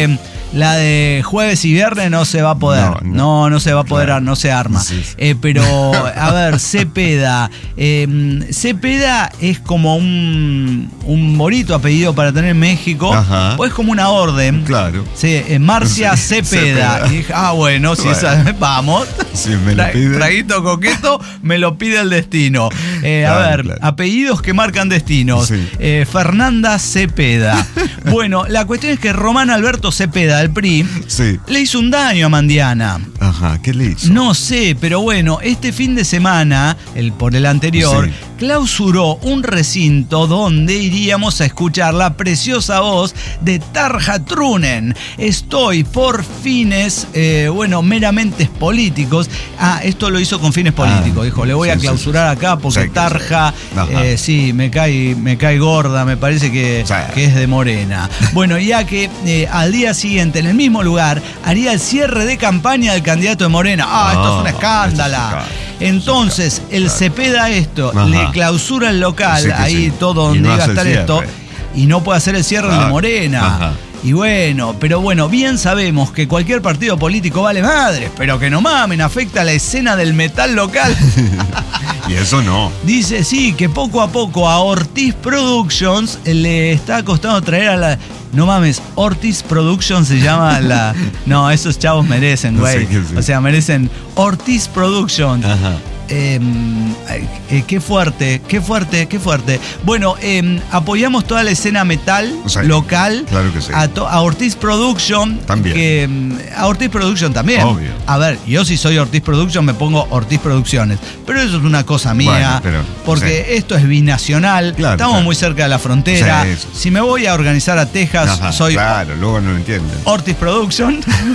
La de jueves y viernes no se va a poder. No, no, no, no se va a poder, claro. no se arma. Sí, sí. Eh, pero, a ver, Cepeda. Eh, Cepeda es como un, un bonito apellido para tener en México. Ajá. O es como una orden. Claro. Sí, eh, Marcia sí, Cepeda. Cepeda. Y dije, ah, bueno, si bueno. Esa, vamos. Si me lo pide. Traguito coqueto, me lo pide el destino. Eh, claro, a ver, claro. apellidos que marcan destinos. Sí. Eh, Fernanda Cepeda. Bueno, la cuestión es que Román Alberto Cepeda, del P R I, sí. le hizo un daño a Mandiana. Ajá, ¿qué le hizo? No sé, pero bueno, este fin de semana, el por el anterior, sí. clausuró un recinto donde iríamos a escuchar la preciosa voz de Tarja Turunen. Estoy por fines, eh, bueno, meramente políticos. Ah, esto lo hizo con fines políticos. Ah, dijo, le voy sí, a clausurar sí, acá porque sí, Tarja, sí, eh, sí me cae, me cae gorda, me parece que, sí. que es de Morena. Bueno, ya que eh, al día siguiente, en el mismo lugar, haría el cierre de campaña del candidato de Morena. Ah, no, esto es una escándala. Entonces, el Cepeda esto, ajá. le clausura el local, sí ahí sí. todo donde no iba a estar esto, y no puede hacer el cierre claro. de Morena. Ajá. Y bueno, pero bueno, bien sabemos que cualquier partido político vale madres, pero que no mamen, afecta a la escena del metal local. Y eso no. Dice, sí, que poco a poco a Ortiz Productions le está costando traer a la... No mames, Ortiz Productions se llama la... No, esos chavos merecen, güey. No sé, o sea, merecen Ortiz Productions. Ajá. Eh, eh, qué fuerte, qué fuerte, qué fuerte. Bueno, eh, apoyamos toda la escena metal o sea, local. Claro que sí. A, to, a Ortiz Production. También. Que, a Ortiz Production también. Obvio. A ver, yo si soy Ortiz Production me pongo Ortiz Producciones. Pero eso es una cosa mía. Bueno, pero, porque sí. esto es binacional. Claro, estamos claro. muy cerca de la frontera. Sí, si me voy a organizar a Texas, ajá, soy. Claro, luego no lo entienden. Ortiz Production.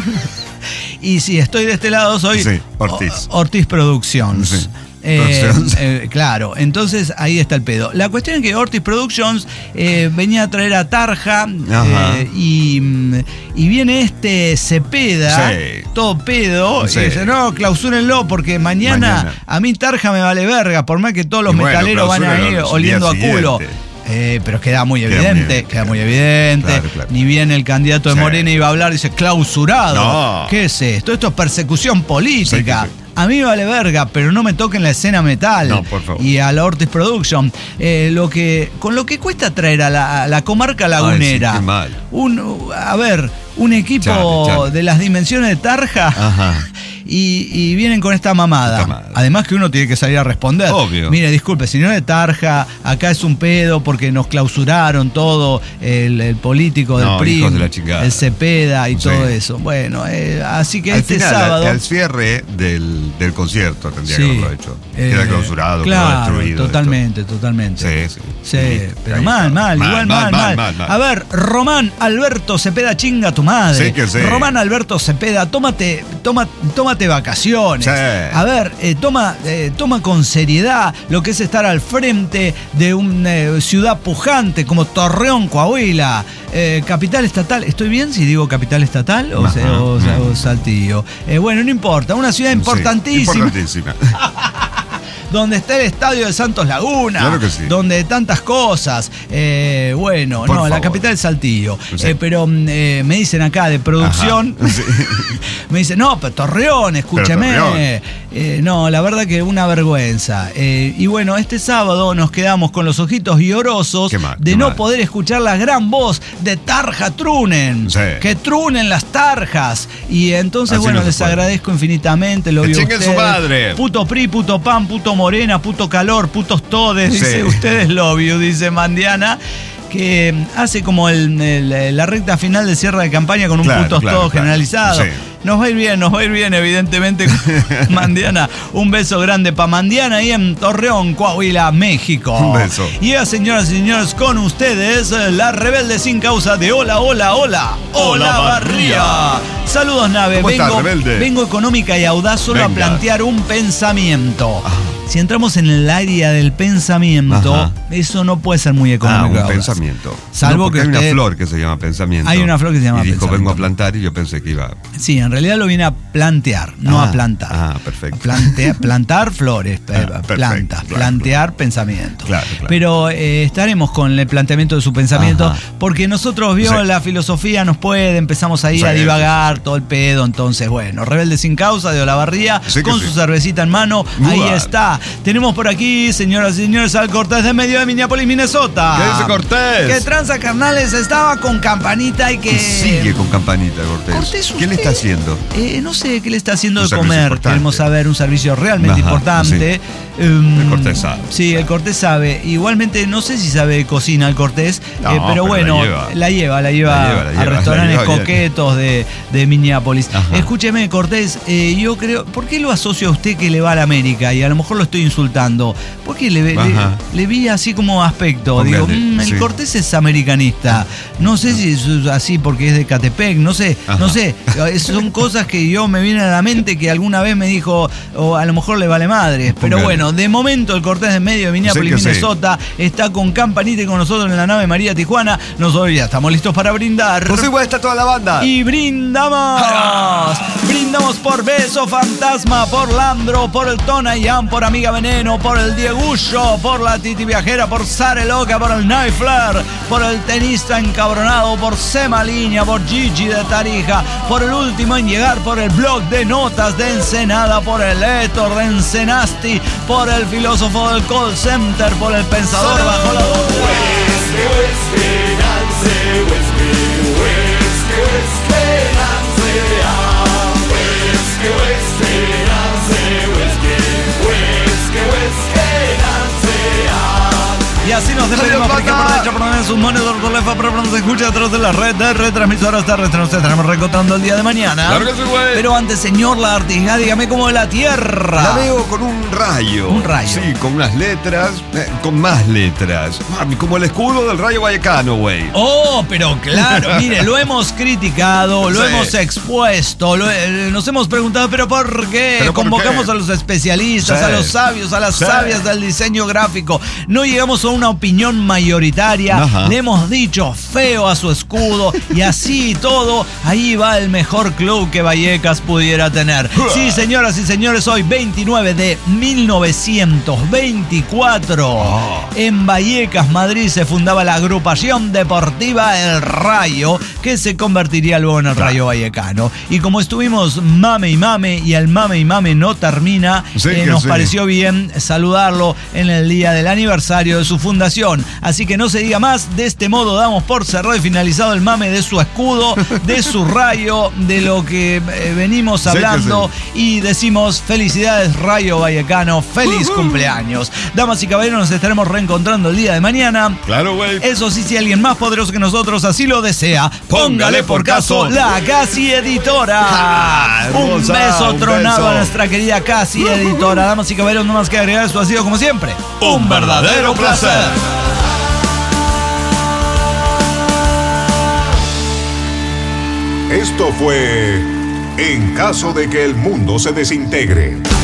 Y si estoy de este lado, soy sí, Ortiz. Ortiz Productions. Sí. Eh, eh, claro, entonces ahí está el pedo. La cuestión es que Ortiz Productions eh, venía a traer a Tarja eh, y, y viene este Cepeda, sí. todo pedo, sí. y dice, no, clausúrenlo porque mañana, mañana a mí Tarja me vale verga, por más que todos los y metaleros bueno, van a ir oliendo a culo. Eh, pero queda muy queda evidente, muy queda muy evidente. Claro, claro. Ni bien el candidato de sí. Morena iba a hablar, dice clausurado. No. ¿Qué es esto? Esto es persecución política. Sí, sí, sí. A mí me vale verga, pero no me toquen la escena metal. No, por favor. Y a la Ortiz Production. Eh, lo que, con lo que cuesta traer a la, a la comarca lagunera. Ay, sí, qué mal. Un, a ver, un equipo chale, chale. de las dimensiones de Tarja. Ajá. Y, y vienen con esta mamada. esta mamada. Además que uno tiene que salir a responder. Obvio. Mire, disculpe, señor de Tarja, acá es un pedo porque nos clausuraron todo el, el político del no, P R I, hijos de la chingada. el Cepeda y sí. todo eso. Bueno, eh, así que al este final, sábado... Al cierre del, del concierto tendría sí. que haberlo hecho. Eh, queda clausurado, claro, queda destruido. Totalmente, esto. totalmente. Sí, sí. Sí, sí. pero mal, mal, mal, igual mal, mal, mal, mal, mal. A ver, Román Alberto Cepeda, chinga tu madre. Sí que sí. Román Alberto Cepeda, tómate, toma, tómate vacaciones. Sí. A ver, eh, toma, eh, toma con seriedad lo que es estar al frente de una eh, ciudad pujante como Torreón, Coahuila, eh, capital estatal. ¿Estoy bien si digo capital estatal o, se, o, o, o Saltillo? Eh, bueno, no importa, una ciudad importantísima. Sí, importantísima. Donde está el estadio de Santos Laguna, claro que sí. donde tantas cosas. Eh, bueno, Por no, favor. La capital es Saltillo. Sí. Eh, pero eh, me dicen acá de producción, sí. me dicen, no, pero Torreón, escúcheme. Pero Torreón. Eh, no, la verdad que una vergüenza. Eh, y bueno, este sábado nos quedamos con los ojitos llorosos mal, de no mal. poder escuchar la gran voz de Tarja Turunen. Sí. Que trunen las tarjas. Y entonces, Así bueno, no les puede. agradezco infinitamente. Lo que vio chinguen su madre. Puto P R I, puto P A N, puto Morena, puto calor, putos todes, sí. dice ustedes love you, dice Mandiana, que hace como el, el, la recta final de cierre de campaña con un claro, putos claro, todos claro. generalizado. Sí. Nos va a ir bien, nos va a ir bien, evidentemente, Mandiana. Un beso grande para Mandiana ahí en Torreón, Coahuila, México. Un beso. Y ya, señoras y señores, con ustedes, la rebelde sin causa de Hola, Hola, Hola, Hola Barría. Saludos, nave. ¿Cómo vengo, estás, rebelde? vengo económica y audaz solo Venga. a plantear un pensamiento. Ah. si entramos en el área del pensamiento, ajá, eso no puede ser muy económico. Ah, un pensamiento. Salvo no, que hay usted... una flor que se llama pensamiento. Hay una flor que se llama y dijo, pensamiento. vengo a plantar, y yo pensé que iba... Sí, en realidad lo viene a plantear, no ah, a plantar. Ah, perfecto. Plantea, plantar flores, ah, plantas, claro, plantear claro. pensamientos. Claro, claro. Pero eh, estaremos con el planteamiento de su pensamiento, ajá, porque nosotros vio sí. la filosofía nos puede, empezamos ahí sí, a divagar sí. todo el pedo, entonces bueno, Rebelde sin Causa de Olavarría, sí con sí. su cervecita en mano, Muy ahí mal. está. Tenemos por aquí, señoras y señores, al Cortés de medio de Minneapolis, Minnesota. ¿Qué dice Cortés? Que tranza, carnales, estaba con campanita y que... Sigue con campanita, Cortés. Cortés ¿Qué le está haciendo? Eh, no sé qué le está haciendo un de comer. Queremos saber, un servicio realmente Ajá, importante. Sí. Um, el Cortés sabe. Sí, el Cortés sabe. Igualmente, no sé si sabe de cocina el Cortés, no, eh, pero, pero bueno, la lleva, la lleva, la lleva, la lleva la a lleva, restaurantes lleva coquetos de, de Minneapolis. Ajá. Escúcheme, Cortés, eh, yo creo, ¿por qué lo asocio a usted que le va a la América? Y a lo mejor lo estoy insultando. Porque le, le, le vi así como aspecto. Póngale, Digo, mmm, el sí. Cortés es americanista. No sé si es así porque es de Catepec, no sé, Ajá. no sé. Son cosas que yo me vienen a la mente que alguna vez me dijo, o a lo mejor le vale madre. Pero bueno, de momento el Cortés de medio de Minneapolis, Minnesota, sí. está con campanita y con nosotros en la nave María Tijuana. Nosotros ya estamos listos para brindar. Pues igual está toda la banda. Y brindamos. Brindamos por Beso Fantasma, por Landro, por el Tonayán, por Amiga Veneno, por el Diegullo, por la Titi Viajera, por Sare Loca, por el Night Flare, por el Tenista Encabronado, por Sema Liña, por Gigi de Tarija, por el último en llegar, por el Blog de Notas de Ensenada, por el Héctor de Ensenasti, por el filósofo del call center, por el pensador bajo la Y así nos despedimos porque por derecha, por donde sus monedas, por lefa, pero nos escucha a través de la red de retransmisoras terrestres. Nos estaremos reencontrando el día de mañana. Claro que sí, güey. Pero antes, señor Lagartija, dígame cómo de la Tierra. La veo con un rayo. Un rayo. Sí, con unas letras, eh, con más letras. Como el escudo del Rayo Vallecano, güey. Oh, pero claro, mire, lo hemos criticado, lo sí. hemos expuesto, lo, eh, nos hemos preguntado, ¿pero por qué? ¿Pero Convocamos por qué? a los especialistas, sí. a los sabios, a las sí. sabias del diseño gráfico. No llegamos a una opinión mayoritaria, Ajá. le hemos dicho feo a su escudo y así todo, ahí va el mejor club que Vallecas pudiera tener. Sí, señoras y señores, hoy veintinueve de mil novecientos veinticuatro, oh. en Vallecas, Madrid, se fundaba la agrupación deportiva El Rayo, que se convertiría luego en el Rayo Vallecano. Y como estuvimos mame y mame, y el mame y mame no termina, sí, eh, nos sí. pareció bien saludarlo en el día del aniversario de su fundación. Así que no se diga más, de este modo damos por cerrado y finalizado el mame de su escudo, de su rayo, de lo que eh, venimos hablando, sí sí. y decimos felicidades Rayo Vallecano, feliz uh-huh. cumpleaños. Damas y caballeros, nos estaremos reencontrando el día de mañana. Claro, güey. Eso sí, si alguien más poderoso que nosotros así lo desea, póngale por caso la Casi Editora. Ah, un beso un tronado beso. a nuestra querida Casi uh-huh. Editora. Damas y caballeros, no más que agregar, eso ha sido como siempre un, un verdadero placer. Esto fue En caso de que el mundo se desintegre.